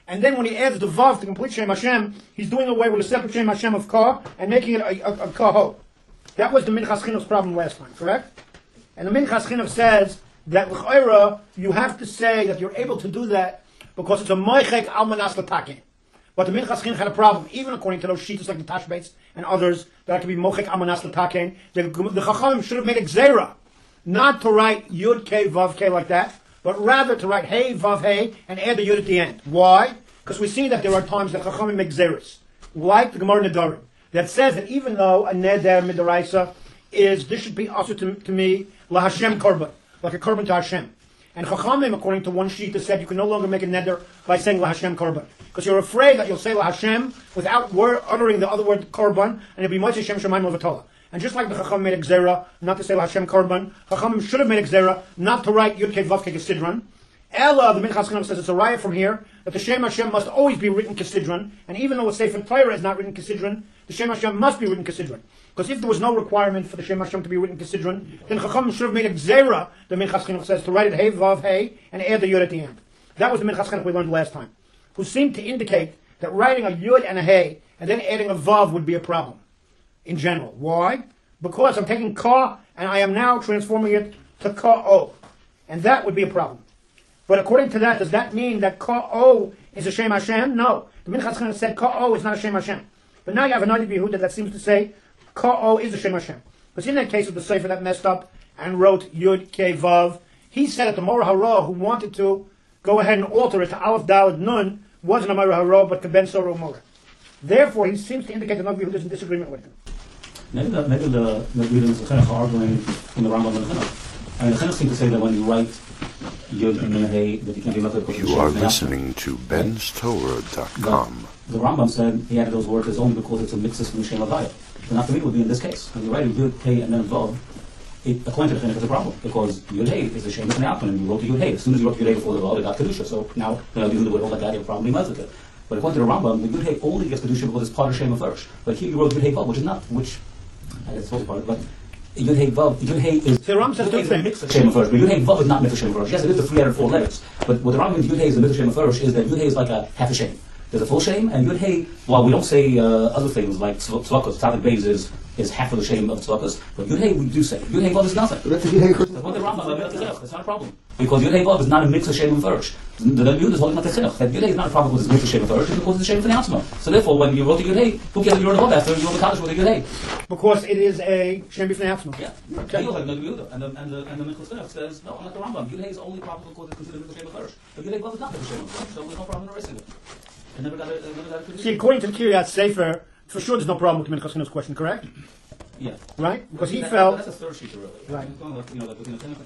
And then when he adds the vav to complete Shem Hashem, he's doing away with the separate Shem Hashem of Ka and making it a, a, a Kaho. That was the Minchas Chinuch's problem last time, correct? And the Minchas Chinuch says that l'chayra, you have to say that you're able to do that because it's a moichek al manas l'taken. But the Minchas Chinuch had a problem, even according to those shittas like the Tashbates and others, that could be moichek al manas l'taken. The, the Chachamim should have made a gzera, not to write Yud K Vav K like that, but rather to write Hey Vav Hey and add the Yud at the end. Why? Because we see that there are times that Chachamim make gzeras, like the Gemara Nedarim, that says that even though a neder midaraisa is, this should be also to, to me, la Hashem korban, like a korban to Hashem. And Chachamim, according to one shita, said you can no longer make a neder by saying la Hashem korban, because you're afraid that you'll say la Hashem without word, uttering the other word korban, and it'll be Moshe Shem Shemaim Levatala. And just like the Chacham made a gzera not to say la Hashem korban, Chachamim should have made a gzera not to write Yud Kei Vav Kei Kesidron. Ella, the Minchas Chinuch says it's a riot from here that the Shem Hashem must always be written Kesidron, and even though a Sefer Torah is not written Kesidron, the Shem Hashem must be written Kesidron. Because if there was no requirement for the Shem Hashem to be written Kesidron, then Chacham should have made a gzera, the Minchas Chinuch says, to write it Hey Vav Hey and add the Yud at the end. That was the Minchas Chinuch we learned last time, who seemed to indicate that writing a Yud and a Hey and then adding a Vav would be a problem in general. Why? Because I'm taking Ka and I am now transforming it to Ka-O. And that would be a problem. But according to that, does that mean that Ka-O is a Shem Hashem? No. The Minchas Chinuch said Ka-O is not a Shem Hashem. But now you have another Yehuda that seems to say Ka-O is a Shem Hashem. Because in that case of the Sefer that messed up and wrote Yud Kei Vav, he said that the Mora Hara who wanted to go ahead and alter it to Aleph Daled Nun wasn't a Mora Hara but to Ben Soro Mora. Therefore, he seems to indicate that another Yehuda is in disagreement with him. Maybe the maybe the the readers are kind of arguing in the Rambam and the Chinuch. I mean, the Chinuch seem to say that when you write Yud and Nun Hey, that you can be left with. You are listening to Ben's Torah dot com. The Rambam said he added those words is only because it's a mixus from Shem Havaya. So not to me would be in this case. When you write Yud Hey and then Vav, it according to the Chinuch is a problem because Yud Hey is a Shem of Neapon and you wrote the Yud Hey. As soon as you wrote the Yud Hey before the Vav, it got kedusha. So now you know you would hold like that, you'll probably mess with it. But according to the Rambam, the Yud Hey only gets kedusha because it's part of Shem First. But here you wrote Yud Hey Vav, which is not which. I guess it's part of it, but Yud Hey Vav, Yud Hey is the Rambam says a mix of Shem First, but Yud Hey Vav is not mix of Shem First. Yes, it is the three out of four letters. But what the Rambam means Yud Hey is the mix of Shem First is that Yud Hey is like a half a Shem. There's a full Shem, and Yud Hey, while we don't say uh, other things like Tzvakos, Tzadik Beis is, is half of the Shem of Tzvakos, but Yud Hey we do say. Yud Hey Vav is nothing. That's what the Rambam, that's not a problem. Because Yud Hey Vav is not a mix of Shem and First. The Yud is holding not the Chinuch. That Yud Hey is not a problem because it's a mix of Shem and First, it's because it's a Shem for the Atzma. So therefore, when you wrote the Yud Hey, who cares if you wrote the Vav after you wrote the Kaddish with the Yud Hey? Because it is a Shem B'fnei Atzma. Yeah. Okay. And the and the and the Minchas Chinuch says no, not the Rambam. Yud Hey is only problem because it's considered the Shem of First. But Yud Hey Vav is not the Shem of First, so there's no problem in erasing it. I never got a, I never got a See, according to the Kiryat Sefer, for sure there's no problem with the Minchas Chinuch's question, correct? Yeah. Right? Because he that, felt... That's a third sheet, really. Right. You know,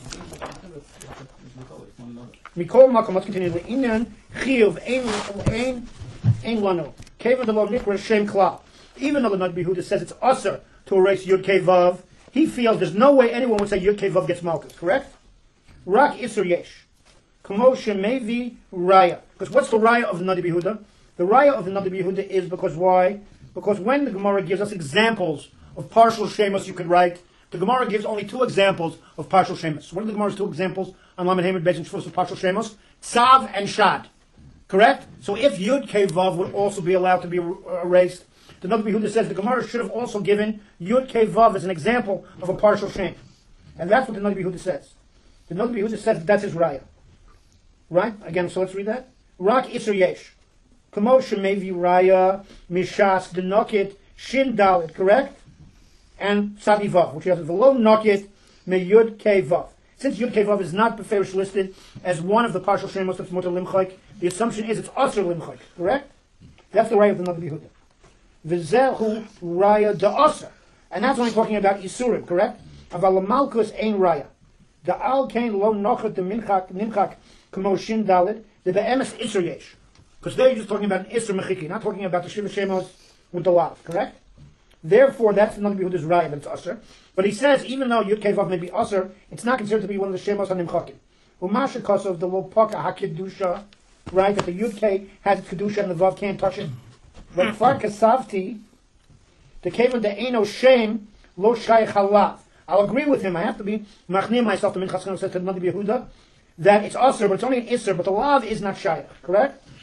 Mikol Makom, let's continue. Inyan Chiyuv Ein Ein Lano. Keva the Lord Nikra Shem Klal. Even though the Nag Behuda says it's usher to erase Yud Kei Vav, he feels there's no way anyone would say Yud Kei Vav gets Malkus, correct? Rak Isur Yesh. Kamosha Mevi Raya. Because what's the Raya of the Nadi Behuda? The Raya of the Nadi Behuda is because why? Because when the Gemara gives us examples of partial Shemos you could write, the Gemara gives only two examples of partial Shemos. What are the Gemara's two examples on Lamed Hamed Beis and Shvus of partial Shemos? Tzav and Shad. Correct? So if Yud Kei Vav would also be allowed to be erased, the Nadi Behuda says the Gemara should have also given Yud Kei Vav as an example of a partial Shem. And that's what the Nadi Behuda says. The Nadi Behuda says that that's his Raya. Right? Again, so let's read that. Rak Isur Yesh. Kamo Shemevi Raya Mishas Denokit Shin Dalit, correct? And Sadi Vav, which has Velo Nokit Me Yud Kei Vav. Since Yud Kei Vav is not beferish listed as one of the partial Shemos of Mutter Limchak, the assumption is it's Asr Limchak, correct? That's the Raya of the Nadi Behuda. V'zehu Raya Da Asr. And that's only talking about Yisurim, correct? Aval Malkus Ein Raya. The Al Kain Lo Nochet the Minchak Nimchak Kamo Shin Dalit, the Be'emes Isur Yesh. Because there you're just talking about an Isur Mechiki, not talking about the Shiva Shemos with the Lav, correct? Therefore, that's the Nadi Behuda's Raya, that it's Asr. But he says, even though Yud Kei Vav may be Asr, it's not considered to be one of the Shemos on Nimchakim. Umasha Kosov, the Lopaka HaKedusha, right, that the Yud Kei has its Kedusha and the Vav can't touch it. But Far Kasavti, the Kevin the Eino Shem, Lo Shai Chalav. I'll agree with him. I have to be machnim myself. The Minchas Chinuch says to the Nadi Behuda that it's Asr, but it's only an Isser, but the Lav is not Shayach, correct?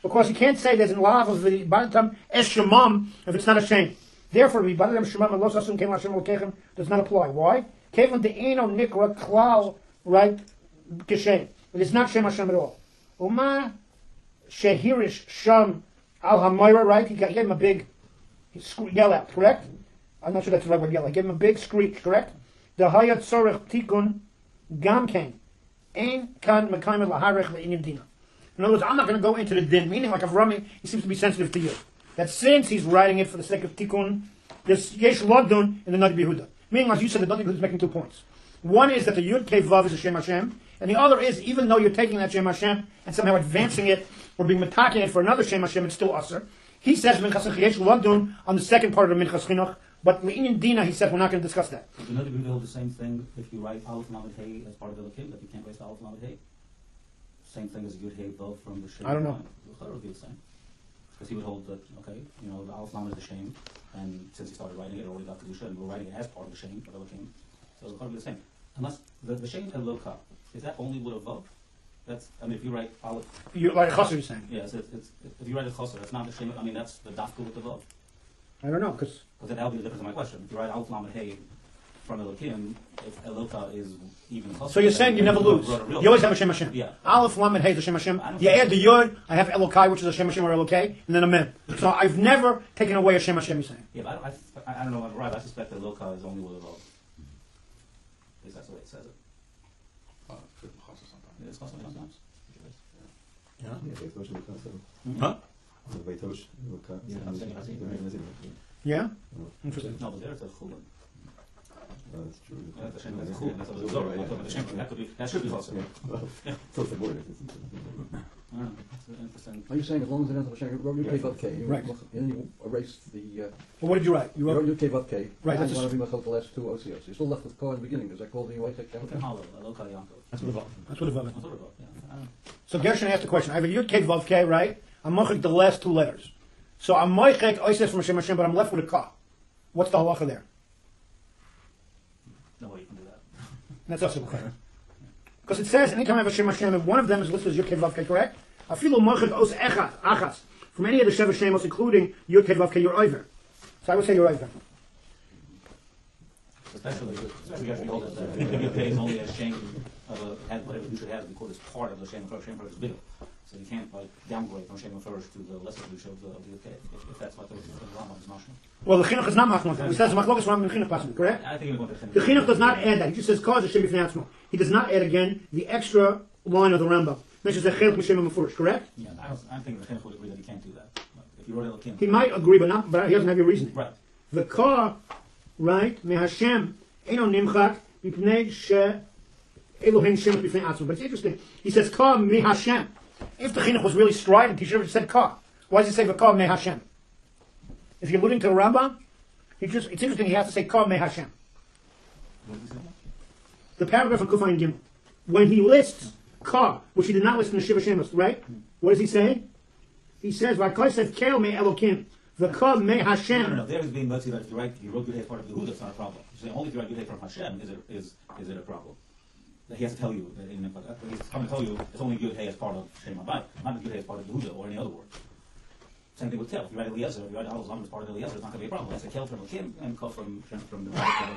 Because you can't say there's an lav of the Badatam Es Shemam if it's not a shame. Therefore, the Badatam Shemam and Los Asum Kem Hashem Lokechem does not apply. Why? Kevin the Eno Nikra Klal, right? Kishem. It is not Shem Hashem at all. Uma Shehirish Sham Al Hamayra, right? He gave him a big yell out, correct? I'm not sure that's the right word, yell. I gave him a big screech, correct? The Hayat Sorech Tikun Gam Kain. Ein Kan Mekayim Laharech Le'inim Dina. In other words, I'm not going to go into the din, meaning like Avrami, he seems to be sensitive to you. That since he's writing it for the sake of tikkun, there's yesh lodun in the Nadi Behuda. Meaning, as you said, the Nadi Behuda is making two points. One is that the Yud Kei Vav is a Shem Hashem, and the other is, even though you're taking that Shem Hashem and somehow advancing it or being metaking it for another Shem Hashem, it's still Aser. He says Minchas yesh lodun on the second part of the Minchas Chinuch, but Le'inin Dina, he said, we're not going to discuss that. Does the Nadi Behuda hold the same thing if you write Aleph Lamed Hey as part of the Lakim, that you can't raise the Aleph Lamed Hey? Same thing as Yud Hey Vav from the Shem. I don't know. The Chayr would be the same. Because he would hold that, okay, you know, the Aleph Lamed is the Shem, and since he started writing it, it already got Kedusha, and we're writing it as part of the Shem, of the Lakim, so the Chayr would be the same. Unless, the, the Shem and Loka, is that only with a Vav? That's, I mean, if you write Aleph... You, like Chasser, you're saying? Yes, it's, it's, if you write a Chasser, that's not the Shem, I mean, that's the Dafka with the Vav. I don't know, because... Because that would be the difference in my question. If you write Aleph Lamed Hey from Elokim, if Eloka is even closer... So you're saying you never lose. You always have a Shem Hashem. Yeah. Aleph Lamed Hey is a Shem Hashem. You add the Yud, I have Elokai, which is a Shem Hashem or Elokay, and then a Mem. So I've never taken away a Shem Hashem, you're saying. Yeah, but I, I, I don't know if I'm right. I suspect that Eloka is only with a Vav. At least that's the way it says it. Uh, fit and chassid sometimes. Yeah, it's custom sometimes. Yeah, Beitosh and Lukas. Huh? Beitosh and Lukas. Yeah, I'm saying- I'm saying- Yeah? Interesting. No, but there it's a Chulin. That's true. Yeah, that's a Shem, that's a Chulin. That's a Zorah. I'm talking about the Shem. That could be, that should be closer. So it's the word. I don't know. That's interesting. Are you saying as long as it ends up Hashem, you wrote Yud Kei Vav Kei, you Right. and then you erase the, uh, Well, what did you write? You you wrote wrote... Yud Kei Vav Kei, Right, and that's you a- want to remove the last two O C Os. You're still left with Ko in the beginning, because I called the U I Shem Look at Hashem. Hollow, Eloka Yankov. That's what the Vav. That's what the Vav is. That's what it was, yeah. I don't know. So Gershon asked the question. I have a Yud Kei Vav Kei, right? I'm mochik the last two letters. So I'm mochik Oises from Hashem Hashem, but I'm left with a Ka. What's the halacha there? No way you can do that. That's also Bukhara. Because it says, anytime I have a Shem Hashem, and one of them is listed as Yud Kei Vav Kei, correct? Afilu mochik Os Echad, Achas. From any of the Sheva Shemos, including Yud Kei Vav Kei, you're over. So I would say you're over. Especially, especially after you hold that the Yud Kei is only a Shem of a, had whatever Kedusha has, because it's part of the Shem First. Shem First is bigger. So you can't like downgrade from Shem First to the lesser Kedusha of the, of the Yud Kei, if, if that's what the, the Rambam is mashma. Well, the Chinuch is not Machmah. He says the Machlokes Rambam and Chinuch possibly, correct? I think we're going to The Chinuch does not add that. He just says Ka is a Shem B'fnei Atzmo. He does not add again the extra line of the Rambam. Which is a Chelik M'Shem Mefurish, correct? Yeah, I don't, I think the Chinuch would agree that you can't do that. Like, if you wrote Elokim. He might agree, but not. But he doesn't have your reasoning. Right. The Ka, right? Me Hashem Eno Nimchak Mipnei She Elohim Shem B'fnei Atzmo. But it's interesting. He says Ka Me Hashem. If the Chinuch was really strident, he should have said Ka. Why does he say Ka Me Hashem? If you're alluding to the Rambam, he just, it's interesting, he has to say Ka Me Hashem. The paragraph of Kufayin Gimel. When he lists Ka, which he did not list in the Shiva Shemos, right? What does he say? He says, Vakoi said, Kel Me Elokim. The Ka Me Hashem. No, no, no. There is being mutzi that if you write, if you wrote Yud Hey as part of Yehuda, it's not a problem. You're saying only if you write Yud Hey from Hashem is it, is, is it a problem. That he has to tell you, that in, but he's coming to tell you it's only Yud Hey as part of Shem Abai, not Yud Hey as part of Yehuda or any other word. Same thing with Kel. If you write Eliezer, if you write Al-Zam as part of Eliezer, it's not going to be a problem. That's a Kel from Elokim and Kel from, from the...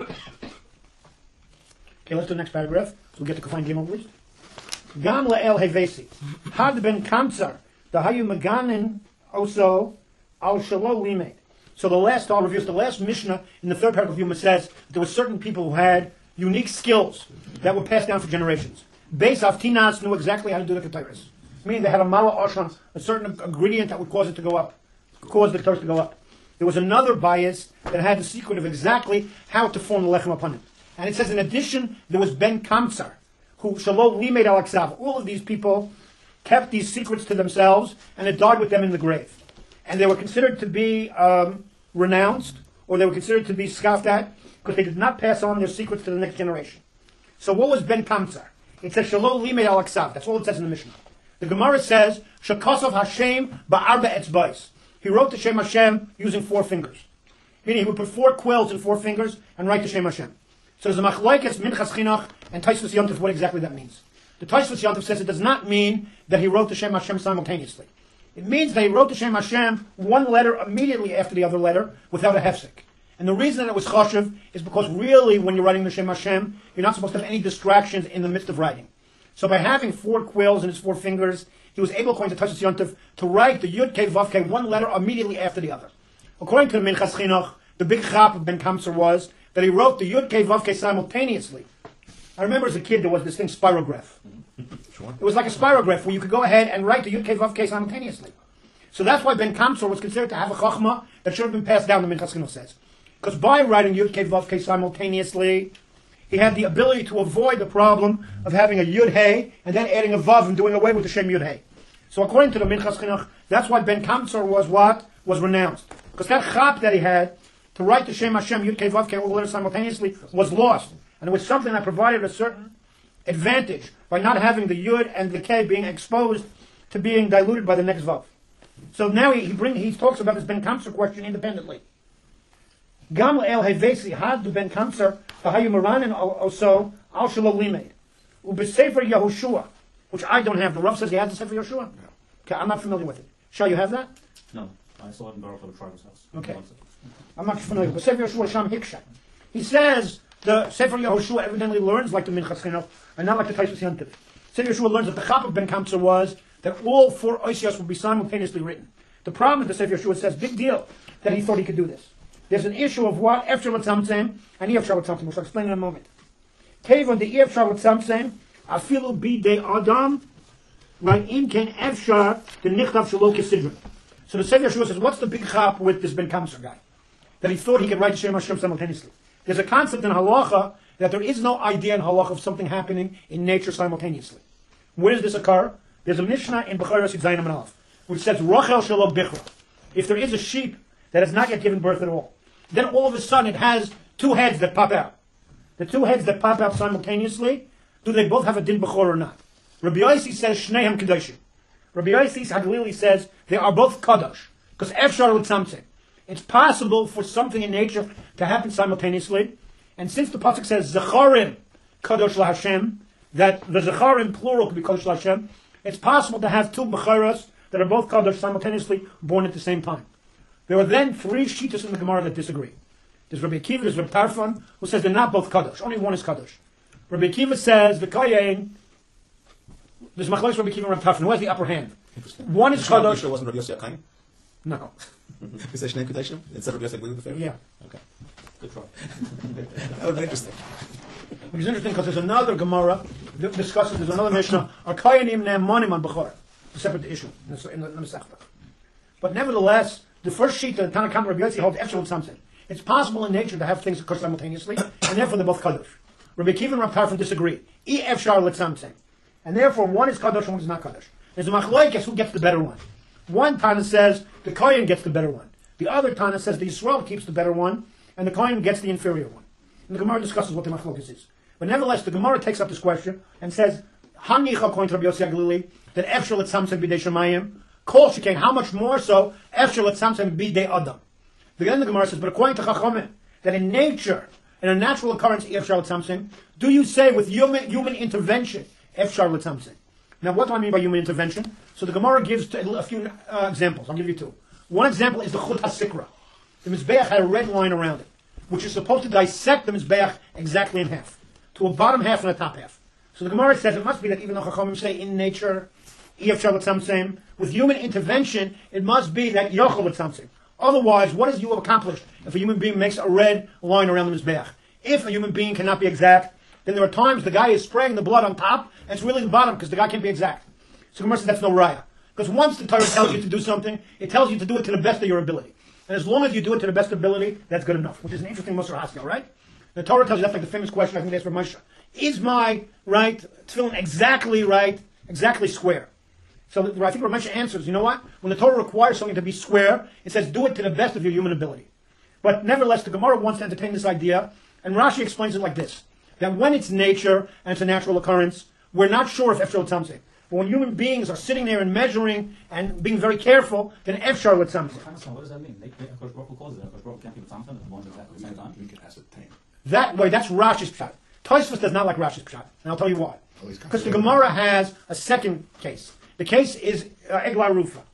Okay, let's do the next paragraph. So we'll get to Kufayin Gimel, please. Gam Le'el Hevesi. Had ben Kamsar. The Hayu Maganin also Al Shalo Limed. So the last, I'll review, the last Mishnah in the third paragraph of Yuma says that there were certain people who had unique skills that were passed down for generations. Beis Avtinas knew exactly how to do the Ketairis. Meaning they had a Mala Osham, a certain ingredient that would cause it to go up, cause the Ketairis to go up. There was another bias that had the secret of exactly how to form the Lechem upon it. And it says, in addition, there was Ben Kamsar, who Shalom Limed Al Aksav. All of these people kept these secrets to themselves, and it died with them in the grave. And they were considered to be um, renounced, or they were considered to be scoffed at, because they did not pass on their secrets to the next generation. So what was Ben Kamsar? It says Shalom Limed Al Aksav. That's all it says in the Mishnah. The Gemara says Shakosov Hashem Ba'arba Etzbais. He wrote the Shem Hashem using four fingers. Meaning he would put four quills in four fingers and write the Shem Hashem. So there's a machlokes Minchas Chinuch and Tosfos Yontif what exactly that means. The Tosfos Yontif says it does not mean that he wrote the Shem Hashem simultaneously. It means that he wrote the Shem Hashem one letter immediately after the other letter without a hefsek. And the reason that it was chashuv is because really when you're writing the Shem Hashem, you're not supposed to have any distractions in the midst of writing. So by having four quills in his four fingers, he was able, according to Tosfos Yontif, to write the Yud Kei Vav Kei one letter immediately after the other. According to the Minchas Chinuch, the big chap of Ben Kamser was that he wrote the Yud Kei Vav Kei simultaneously. I remember as a kid there was this thing, spirograph. Sure. It was like a spirograph where you could go ahead and write the Yud Kei Vav Kei simultaneously. So that's why Ben Kamser was considered to have a chachma that should have been passed down, the Minchas Chinuch says. Because by writing Yud Kei Vav Kei simultaneously, he had the ability to avoid the problem of having a Yud Hey and then adding a Vav and doing away with the Shem Yud Hey. So according to the Minchas Chinuch, that's why Ben Kamser was what? Was renounced. Because that chap that he had to write the Shem Hashem Yud Kei Vav Kei all the letters simultaneously was lost. And it was something that provided a certain advantage by not having the Yud and the Kei being exposed to being diluted by the next Vav. So now he, he, bring, he talks about this Ben Kamser question independently. Gam el hevesi had du Ben Kamser v'hayu maranin also al shelo limed u'besefer Yehoshua, which I don't have. The Rav says he has the Sefer Yehoshua. Yeah. Okay, I'm not familiar with it. Shall you have that? No, I saw it in Baruch of the Tribe's house. Okay. I'm not familiar with Sefer Yehoshua Sham Hiksha. He says the Sefer Yehoshua evidently learns like the Minchas Chinuch and not like the Tosfos Yontif. Sefer Yehoshua learns that the chap of Ben Kamser was that all four oisios would be simultaneously written. The problem is the Sefer Yehoshua says, big deal, that he thought he could do this. There's an issue of what Efshar L'Tzamtzem and Efshar L'Tzamtzem, which I'll explain in a moment. Tevon the Efshar L'Tzamtzem afilu bidei Adam v'im ken Efshar the Nichtav Shelo Kesidron. So the Sefer Yehoshua says, what's the big chap with this Ben Kamser guy? That he thought he could write Shem Hashem simultaneously. There's a concept in halacha that there is no idea in halacha of something happening in nature simultaneously. Where does this occur? There's a Mishnah in Bechoros Yud and Aleph, which says Rochel Shelo Bichra. If there is a sheep that has not yet given birth at all, then all of a sudden it has two heads that pop out. The two heads that pop out simultaneously, do they both have a din bechor or not? Rabbi Yossi says Shneim Kedoshim. Rabbi Yossi Hadlili says they are both kadosh, because Efshar L'Tzamtzem. It's possible for something in nature to happen simultaneously, and since the pasuk says Zecharim Kadosh LaHashem, that the Zecharim plural could be Kadosh LaHashem, it's possible to have two bechoros that are both kadosh simultaneously born at the same time. There are then three shittas in the Gemara that disagree. There's Rabbi Akiva, there's Rabbi Tarfon, who says they're not both kadosh. Only one is kadosh. Rabbi Akiva says the kayin. There's machlokes Rabbi Akiva and Rabbi Tarfon. Who has the upper hand? One is kadosh. Sure wasn't Rabbi Yossi a kayin? No. You say Shnei Kedeshim instead of Yossi agree with the favorite? Yeah. Okay. Good try. That would be interesting. Which is interesting because there's another Gemara that discusses. There's another Mishnah. Are kayanim ne'emanim on bechor? It's a separate issue in the, in the, in the Masechta. But nevertheless, the first sheet that Tanakh Rabbi Yossi holds Efshar L'Tzamtzem. It's possible in nature to have things occur simultaneously, and therefore they're both kadosh. Rabbi Akiva and Rabbi Tarfon disagree. E Efshar L'Tzamtzem, and therefore one is kadosh and one is not kadosh. There's a machlokes who gets the better one. One Tana says the kohen gets the better one. The other Tana says the Yisrael keeps the better one, and the kohen gets the inferior one. And the Gemara discusses what the machlokes is. But nevertheless, the Gemara takes up this question and says, Hanicha according to Rabbi Yossi Aglili, that Efshar L'Tzamtzem b'dei Shemayim. Kol shekain, how much more so, Efshar L'Tzamtzem b'dei Adam. Then the Gemara says, but according to Chachamim, that in nature, in a natural occurrence, Efshar L'Tzamtzem, do you say with human, human intervention, Efshar L'Tzamtzem? Now, what do I mean by human intervention? So the Gemara gives a few uh, examples. I'll give you two. One example is the Chut HaSikra. The Mizbeach had a red line around it, which is supposed to dissect the Mizbeach exactly in half, to a bottom half and a top half. So the Gemara says it must be that even though Chachamim say in nature, Efshar L'Tzamtzem, with human intervention, it must be that Yochel L'Tzamtzem. Otherwise, what does you have accomplished if a human being makes a red line around the Mizbeach? If a human being cannot be exact, then there are times the guy is spraying the blood on top, and it's really the bottom because the guy can't be exact. So Gemara says that's no raya. Because once the Torah tells you to do something, it tells you to do it to the best of your ability. And as long as you do it to the best ability, that's good enough, which is an interesting Musar Haskell, right? The Torah tells you, that's like the famous question I think they asked for Moshe. Is my, right, tefillin exactly right, exactly square? So I think Rav Moshe answers, you know what? When the Torah requires something to be square, it says do it to the best of your human ability. But nevertheless, the Gemara wants to entertain this idea, and Rashi explains it like this, that when it's nature, and it's a natural occurrence, we're not sure if Efshar L'Tzamtzem. But when human beings are sitting there and measuring and being very careful, then Efshar L'Tzamtzem. What does that mean? Akash Baruch Hu calls it. Akash Baruch Hu can't keep it Tzamtzem at the same time. We can ascertain. That way, that's Rashi's pshat. Tosfos does not like Rashi's pshat, and I'll tell you why. Because the Gemara has a second case. The case is uh, Eglah Rufa.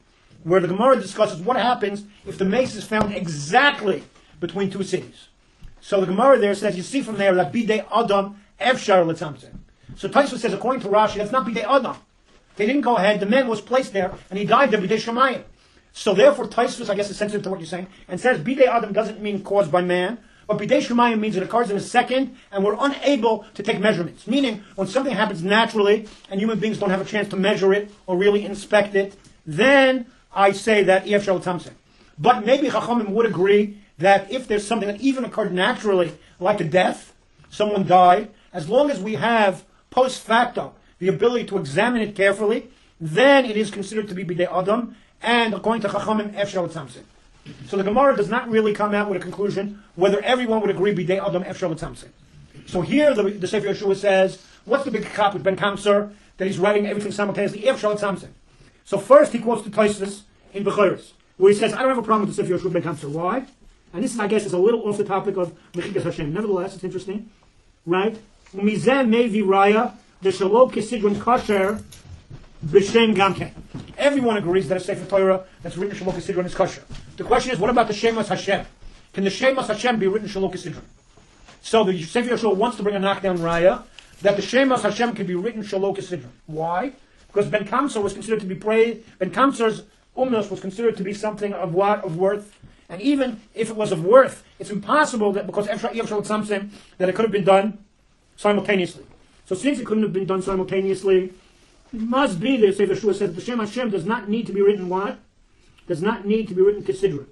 where the Gemara discusses what happens if the mace is found exactly between two cities. So the Gemara there says, you see from there that bidei Adam efshar l'tzamtzem. So Tosfos says, according to Rashi, that's not bidei Adam. They didn't go ahead. The man was placed there, and he died there bidei Shemayim. So therefore, Tosfos, I guess, is sensitive to what you're saying, and says bidei Adam doesn't mean caused by man, but bidei Shemayim means it occurs in a second, and we're unable to take measurements. Meaning, when something happens naturally, and human beings don't have a chance to measure it or really inspect it, then I say that efshar l'tzamtzem. But maybe Chachamim would agree that if there's something that even occurred naturally, like a death, someone died, as long as we have post facto the ability to examine it carefully, then it is considered to be bidei Adam, and according to Chachamim, efshar l'tzamtzem. So the Gemara does not really come out with a conclusion whether everyone would agree bidei Adam efshar l'tzamtzem. So here the, the Sefer Yeshua says, what's the big cop with Ben Kamser that he's writing everything simultaneously? Efshar l'tzamtzem. So first he quotes the Tosfos in Bechoros, where he says, I don't have a problem with the Sefer Yeshua Ben Kamser. Why? And this, I guess, is a little off the topic of Mechigas Hashem. Nevertheless, it's interesting, right? Mizeh mevi raya the shalom kesidron kasher b'shem gamken. Everyone agrees that a Sefer Torah that's written shalom kesidron is kasher. The question is, what about the Shemas Hashem? Can the Shemas Hashem be written shalom kesidron? So the Sefer Yeshua wants to bring a knockdown raya that the Shemas Hashem can be written shalom kesidron. Why? Because Ben Kamser was considered to be praised. Ben Kamser's umnos was considered to be something of what of worth. And even if it was of worth, it's impossible that because Efshar L'Tzamtzem that it could have been done simultaneously. So since it couldn't have been done simultaneously, it must be, the Sefer Yeshua says, the Shem Hashem does not need to be written what? Does not need to be written Kesidron.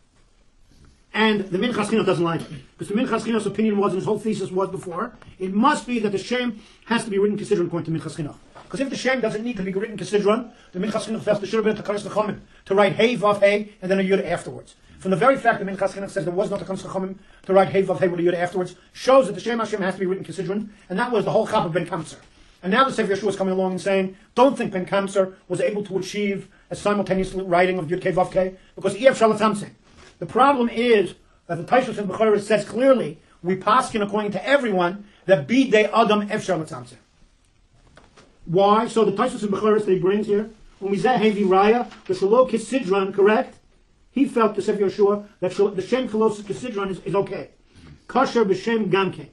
And the Minchas Chinuch doesn't like it. Because the Minchas Chinuch's opinion was, and his whole thesis was before, it must be that the Shem has to be written Kesidron according to Minchas Chinuch. Because if the Shem doesn't need to be written Kesidron, the Minchas Chinuch felt there should have been a Takaras Chachamim to write Hey Vav Hey and then a Yud afterwards. From the very fact that Minchas Chinuch says there was no Takaras Chachamim to write Hey Vav Hey with a Yud afterwards, shows that the Shem Hashem has to be written Kesidron, and that was the whole chap of Ben Kamser. And now the Sefer Yeshua is coming along and saying, don't think Ben Kamser was able to achieve a simultaneous writing of Yud Kei Vav Kei, because efshar l'tzamtzem. The problem is that the Tosfos in Bechoros says clearly, we paskin according to everyone, that bidei Adam efshar l'tzamtzem. Why? So the Tosfos in Bechoros that he brings here, umizeh hevi raya, the shalo kisidron, correct? He felt, the Sefer Yeshua, that the shem kolos kisidron is, is okay. Kasher b'shem gamke.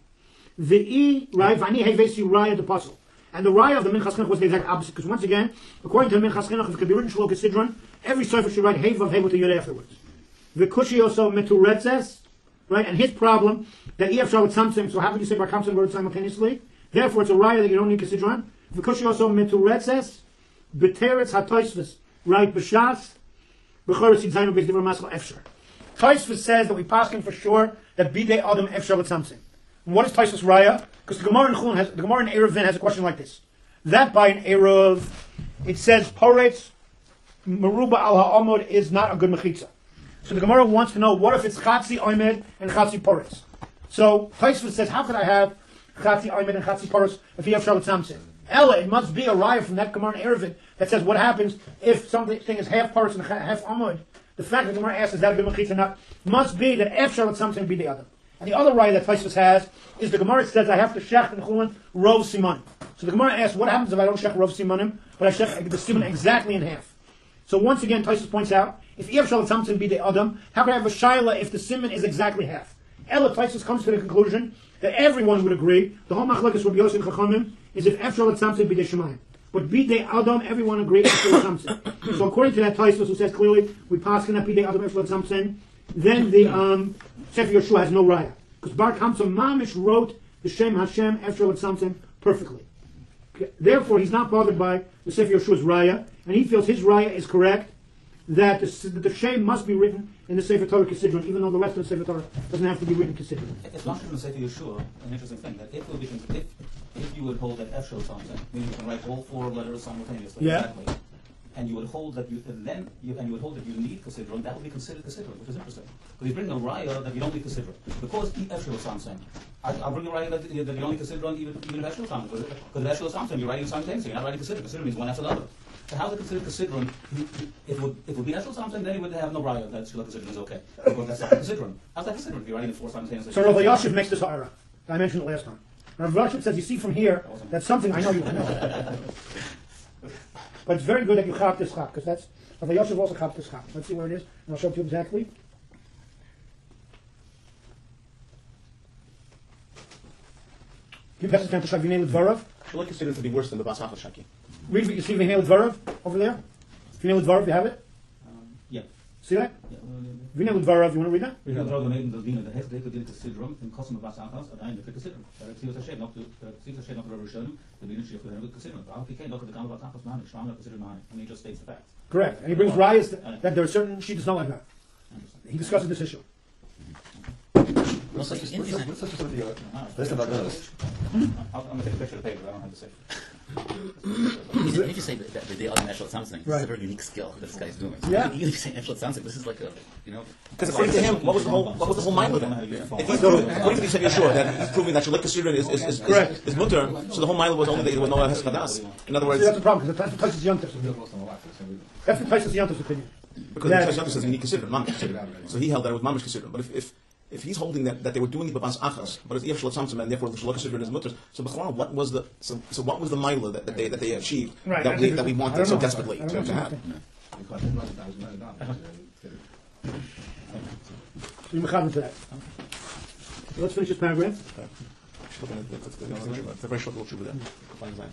V'i raya, v'ani hevesi raya the puzzle. And the raya of the Minchas Chinuch was the exact opposite, because once again, according to the Minchas Chinuch, if it could be written shalo kisidron, every sofer should write hey vav hey with the yud afterwards. The Kushi also meturetzes, right? And his problem that efshar l'tzamtzem. So how can you say Bar Kamsa and word simultaneously? Therefore, it's a raya that you don't need kisidron. The Kushi also meturetzes, b'teretz ha-Tosfos, right? B'shas, b'choros yidzainu b'divrei maschal efshar. Tosfos says that we paskin for sure that bidei Adam efshar l'tzamtzem. And what is Tosfos raya? Because the Gemara in Chulin has the Gemara in Eruvin has a question like this: that by an Eruv, it says poretz meruba al ha'amod is not a good mechitza. So the Gemara wants to know, what if it's Chatzi Oimed and Chatzi Poros? So Tosfos says, how could I have Chatzi Oimed and Chatzi Poros if you have Shalat Tzamtzem? Ella, it must be a raya from that Gemara in Eruvin that says what happens if something is half Poros and half Amud. The fact that the Gemara asks, is that a good mechitza or not, must be that F Shalat Tzamtzem be the other. And the other raya that Tosfos has is the Gemara says I have to shech and chulin rov siman. So the Gemara asks, what happens if I don't shech rov simanim, but I shech the siman exactly in half? So once again, Tosfos points out, if Ef Shalat Tzamtzem be the Adam, how can I have a Shaila if the siman is exactly half? Ella Tosfos comes to the conclusion that everyone would agree, the whole machlokes Rabbi Yosef and Chachamim is if Ef Shalat Tzamtzem be the Shemayim. But be the Adam, everyone agrees Ef Shalat Tzamtzem. So according to that Tosfos who says clearly, we pass can that be the Adam Ef Shalat Tzamtzem, then the um, Sefer Yeshua has no raya. Because Bar Kamsa Mamish wrote the Shem Hashem Ef Shalat Tzamtzem perfectly. Therefore, he's not bothered by the Sefer Yeshua's raya, and he feels his raya is correct, that the, that the Shem must be written in the Sefer Torah Kesidron, even though the rest of the Sefer Torah doesn't have to be written Kesidron. It's not in the Sefer Yeshua, an interesting thing, that if, we can, if, if you would hold that Ef Shalat Tzamtzem, meaning you can write all four letters simultaneously, yeah. exactly, and you would hold that you and then you and you would hold that you need Kesidron, that would be considered Kesidron, which is interesting. Because you bring a raya that you don't need Kesidron. Because Ef Shalat Tzamtzem, I'll bring a raya that, that you don't need Kesidron even, even if Ef Shalat Tzamtzem. Because Ef Shalat Tzamtzem, you're writing simultaneously, you're not writing Kesidron. Kesidron means one after the other. So how is it considered Kesidron? If it would, if it would be Ef Shalat Tzamtzem, then he would have no raya that Shalat Kesidron is okay. Because that's not Kesidron. How's that Kesidron if you're writing it four simultaneously? So Rav Yashiv makes this ha'ara. I mentioned it last time. Rav Yashiv says, you see from here, that's something I know you know. But it's very good that you chap this chap, because that's But Yosef also chap this chap. Let's see where it is, and I'll show it to you exactly. Give Pesach time to show V'nei L'dvarav. Shall I consider it to be worse than the Bas Achas Shaki? Read what you see V'nei L'dvarav over there. V'nei L'dvarav, you have it? Um, yeah. See that? Yeah. V'nei L'dvarav, you want to read that? We have drawn the maiden of Dina, the head they could do Sidrum, in Cosmo Bas Achas, and I could consider. See what I said, not to see what I said, not to Rishon, the Dina Shif, and could consider. But he can't look at the Gam Bas Achas man, Shlam not consider mine, and he just states the facts. Correct. And he brings rayas that, that there are certain shittas not like that. He discusses this issue. What's such a sort of the list about those? I'm going to take a picture of the paper, I don't have to say. If you say that, that the other national something, Right. it's a very unique skill that this guy's doing. Yeah. Even if you say national something, this is like a, you know. Because according to him, what was the whole what was the whole mind with it? If he's So- proving, according to Yisrael Yeshua, that he's proving that Shalek Kasirah is is is, Correct. is, is mutter, so the whole mind was only that there was no Heskadas. In other See, words, that's the problem, because that's the Taisus Yontif's opinion. That's the Taisus Yontif's opinion. because Yeah. the Taisus says you need Kasirah, Mamish Kasirah. So he held that it was Mamish Kasirah. But if if if he's holding that, that they were doing the Babas Achas, but it's Yef Shalot Samsam, and therefore the Shalot Kasirah is mutter. So B'chlal, what was the so, so what was the Mila that, that they that they achieved Right, that that's we that we interesting. I wanted don't so know. desperately I don't to, know. to have? So you mechaber to that. So let's finish this paragraph. It's a very short little tribute there.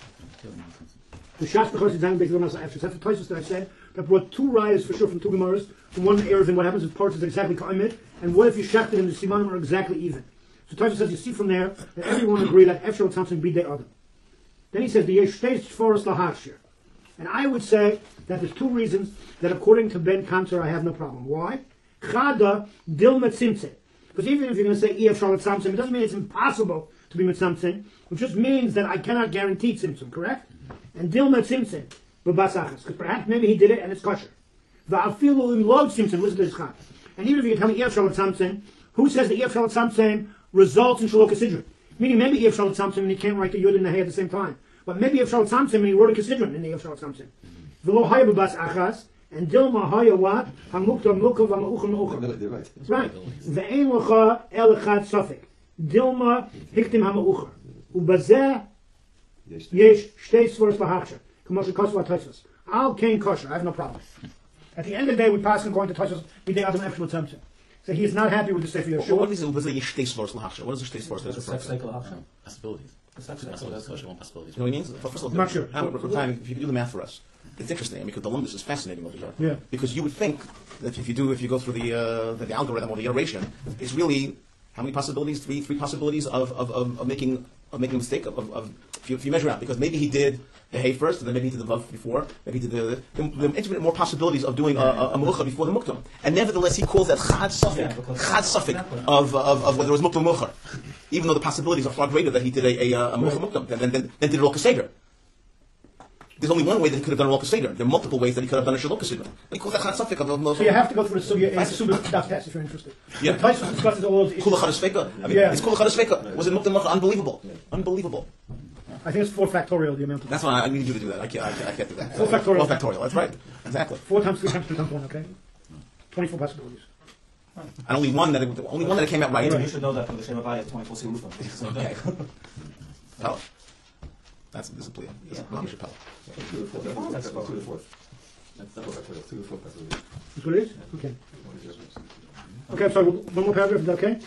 The Shas B'chos Yizayin Beis Lamas Afshas. That's the Taisus that I said that brought two rayas for sure from two Gemaras. From one Erev, and what happens if parts is exactly Ka'imid, and what if you shafted and the Simanim are exactly even. So Taisus says you see from there that everyone agree that Efshel Tzamtzim be the other. Then he says the Yesh Shteis Forest Lahashir. And I would say that there's two reasons that according to Ben Kantor I have no problem. Why? Chada Dil Metzimtze. Because even if you're going to say Ef Shalat Tzamtzim, it doesn't mean it's impossible to be Metzimtzim. It just means that I cannot guarantee Tzimtzum, correct? And Dil Metzimtzim, B'bas Achas. Because perhaps maybe he did it and it's kosher. Va'afilu im Lod Tzimtzim, listen to this chap. And even if you can tell me Ef Shalat Tzamtzim, who says that Ef Shalat Tzamtzim results in Shalok Hasidron? Meaning maybe Ef Shalat Tzamtzim and he can't write the Yud and the Hey at the same time. But maybe Ef Shalat Tzamtzim and he wrote a Hasidron in the Ef Shalat Tzamtzim. V'lo Haya B'bas Achas, and Dilma Haya what? Hamukta Mukha V'ma'ucha Ma'ucha. They're right. Right. Ve'ein L'cha El Echad Safek. Dilma Hiktim HaMa'ucha. Ubazeh Yesh Shtei Svaros Lahachsher. K'moshe Kosva Taisus. Al Kain Kosher. I have no problem. At the end of the day, we pass him going to Taisus. We did Adam Efshel Tzamtzim. So he is not happy with the Sefer What Yeshua. is it? Was it Yishtei Svars Lahachsher? What is the Yishtei Svars? That's Sex cycle option. Possibilities. Possibilities. Possibilities. Possibilities. You know what I mean? First of all, Not sure. how- for time, if you do the math for us, it's interesting. I mean, because the lumbus is fascinating over here. Yeah. Because you would think that if you do, if you go through the uh, the, the algorithm or the iteration, it's really how many possibilities? Three, three possibilities of of, of, of making of making a mistake. Of, of, of if, you, if you measure out, because maybe he did the hay first, and then maybe he did the vav before. Maybe he did the the, the infinite more possibilities of doing a, a, a melucha before the muktam. And nevertheless, he calls that chad suffik, chad suffik of, of of whether it was muktam or muchar. Even though the possibilities are far greater that he did a, a, a melucha muktam, then, then, then, then did it all kaseder. There's only one way that he could have done a Rosh Hashanah. There are multiple ways that he could have done a Shalok Hashanah. He calls that Chad Safik of a So you have to go through the Sugya and Sugya Daf Test if you're interested. Yeah. The Taisus discusses all those issues. Kula Chad Sveka. I mean, Yeah. it's Kula Chad Sveka. Was it Muktam Mukha? Unbelievable. Unbelievable. I think it's four factorial, the amount of That's why I need you to do that. I can't, I can't, I can't do that. Four factorial. Four factorial. That's right. Exactly. four times three times two times one, okay? twenty-four possibilities. And only one that it, only one that it came out right. You should know that from the Shem Havaya, twenty-four Sirufim. Okay. Pella. That's a discipline. That's a Mamish Pella. Two to four. That's about two to four. That's double factorial. Two to four factorial. That's what it is? Okay. Okay, I'm sorry, one more paragraph, is that okay?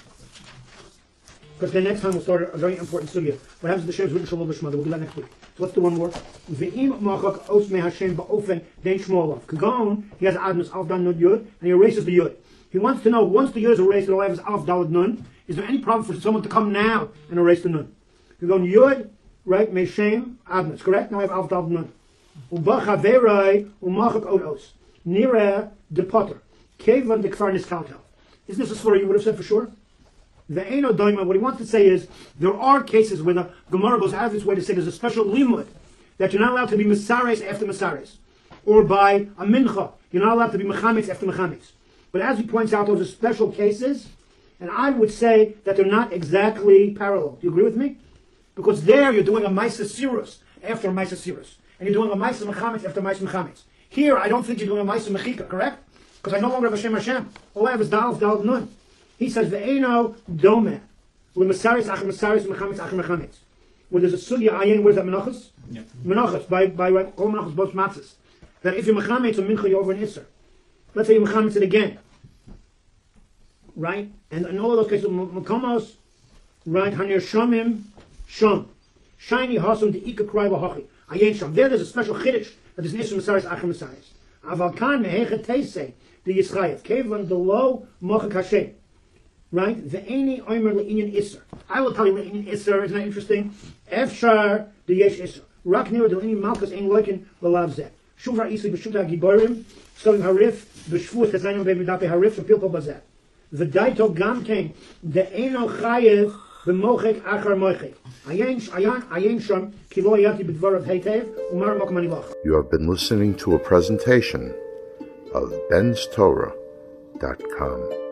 Because then next time we'll start a very important sugya. What happens to the Shem's written Shalom B'Shema? We'll do that next week. So let's do one more. Ve'im machak os me Hashem ba'ofen den shmolov. Kagon, he has admas alf dan nud yud, and he erases the yud. He wants to know, once the yud is erased, it'll have his alf dalad nun. Is there any problem for someone to come now and erase the nun? Kagon yud, right, me Shem, admas, correct? Now I have alf dalad nun. Ubacha ve'rai, umachak od os. Nira de potter. Kevan de kfar niskaltel. Isn't this a story you would have said for sure? The Eino Daima, what he wants to say is, there are cases where the Gemara goes out of its way to say there's a special limud, that you're not allowed to be Mesares after Mesares. Or by a Mincha, you're not allowed to be Mechametz after Mechametz. But as he points out, those are special cases, and I would say that they're not exactly parallel. Do you agree with me? Because there you're doing a Maisa Sirus after a Maisa Sirus. And you're doing a Maisa Mechametz after Maisa Mechametz. Here, I don't think you're doing a Maisa Mechika, correct? Because I no longer have Hashem Hashem. All I have is Dalv, Dalv, Nun. He says, Ve'eno dome. L'mesaris achar mesaris mechametz achar mechametz. When there's a sugya ayin, where's that menachos? Yeah. Menachos, by, by, by, all menachos, both matzahs. that if you're mechametz or mincha, you're over an isser. Let's say you're mechametz it again, right? And in all of those cases, makomos, right? Hanir shamim, sham, shiny hasum the ika cry v'hachi. Ayin sham. There, there's a special chiddush that there's an isser messiahs acher messiahs. Aval kan mehechet teisei the yischayev kevan the low mocha kashem. Right? The any omer le'inyan isser. I will tell you le'inyan isser. Isn't that interesting? Efshar the yesh isser. Rak nir the le'inyan malchus ein loikin l'lav zeh. Shuvra isi b'shuta giborim. Sovim harif b'shvuas chesayim be'midape harif v'pilpol bazeh. The daito gamkein the eno chayev b'mochek achar mochek. Ayin ayan ayin sham kilo yati b'dvarav heitev umar mok manivach. You have been listening to a presentation of bens torah dot com.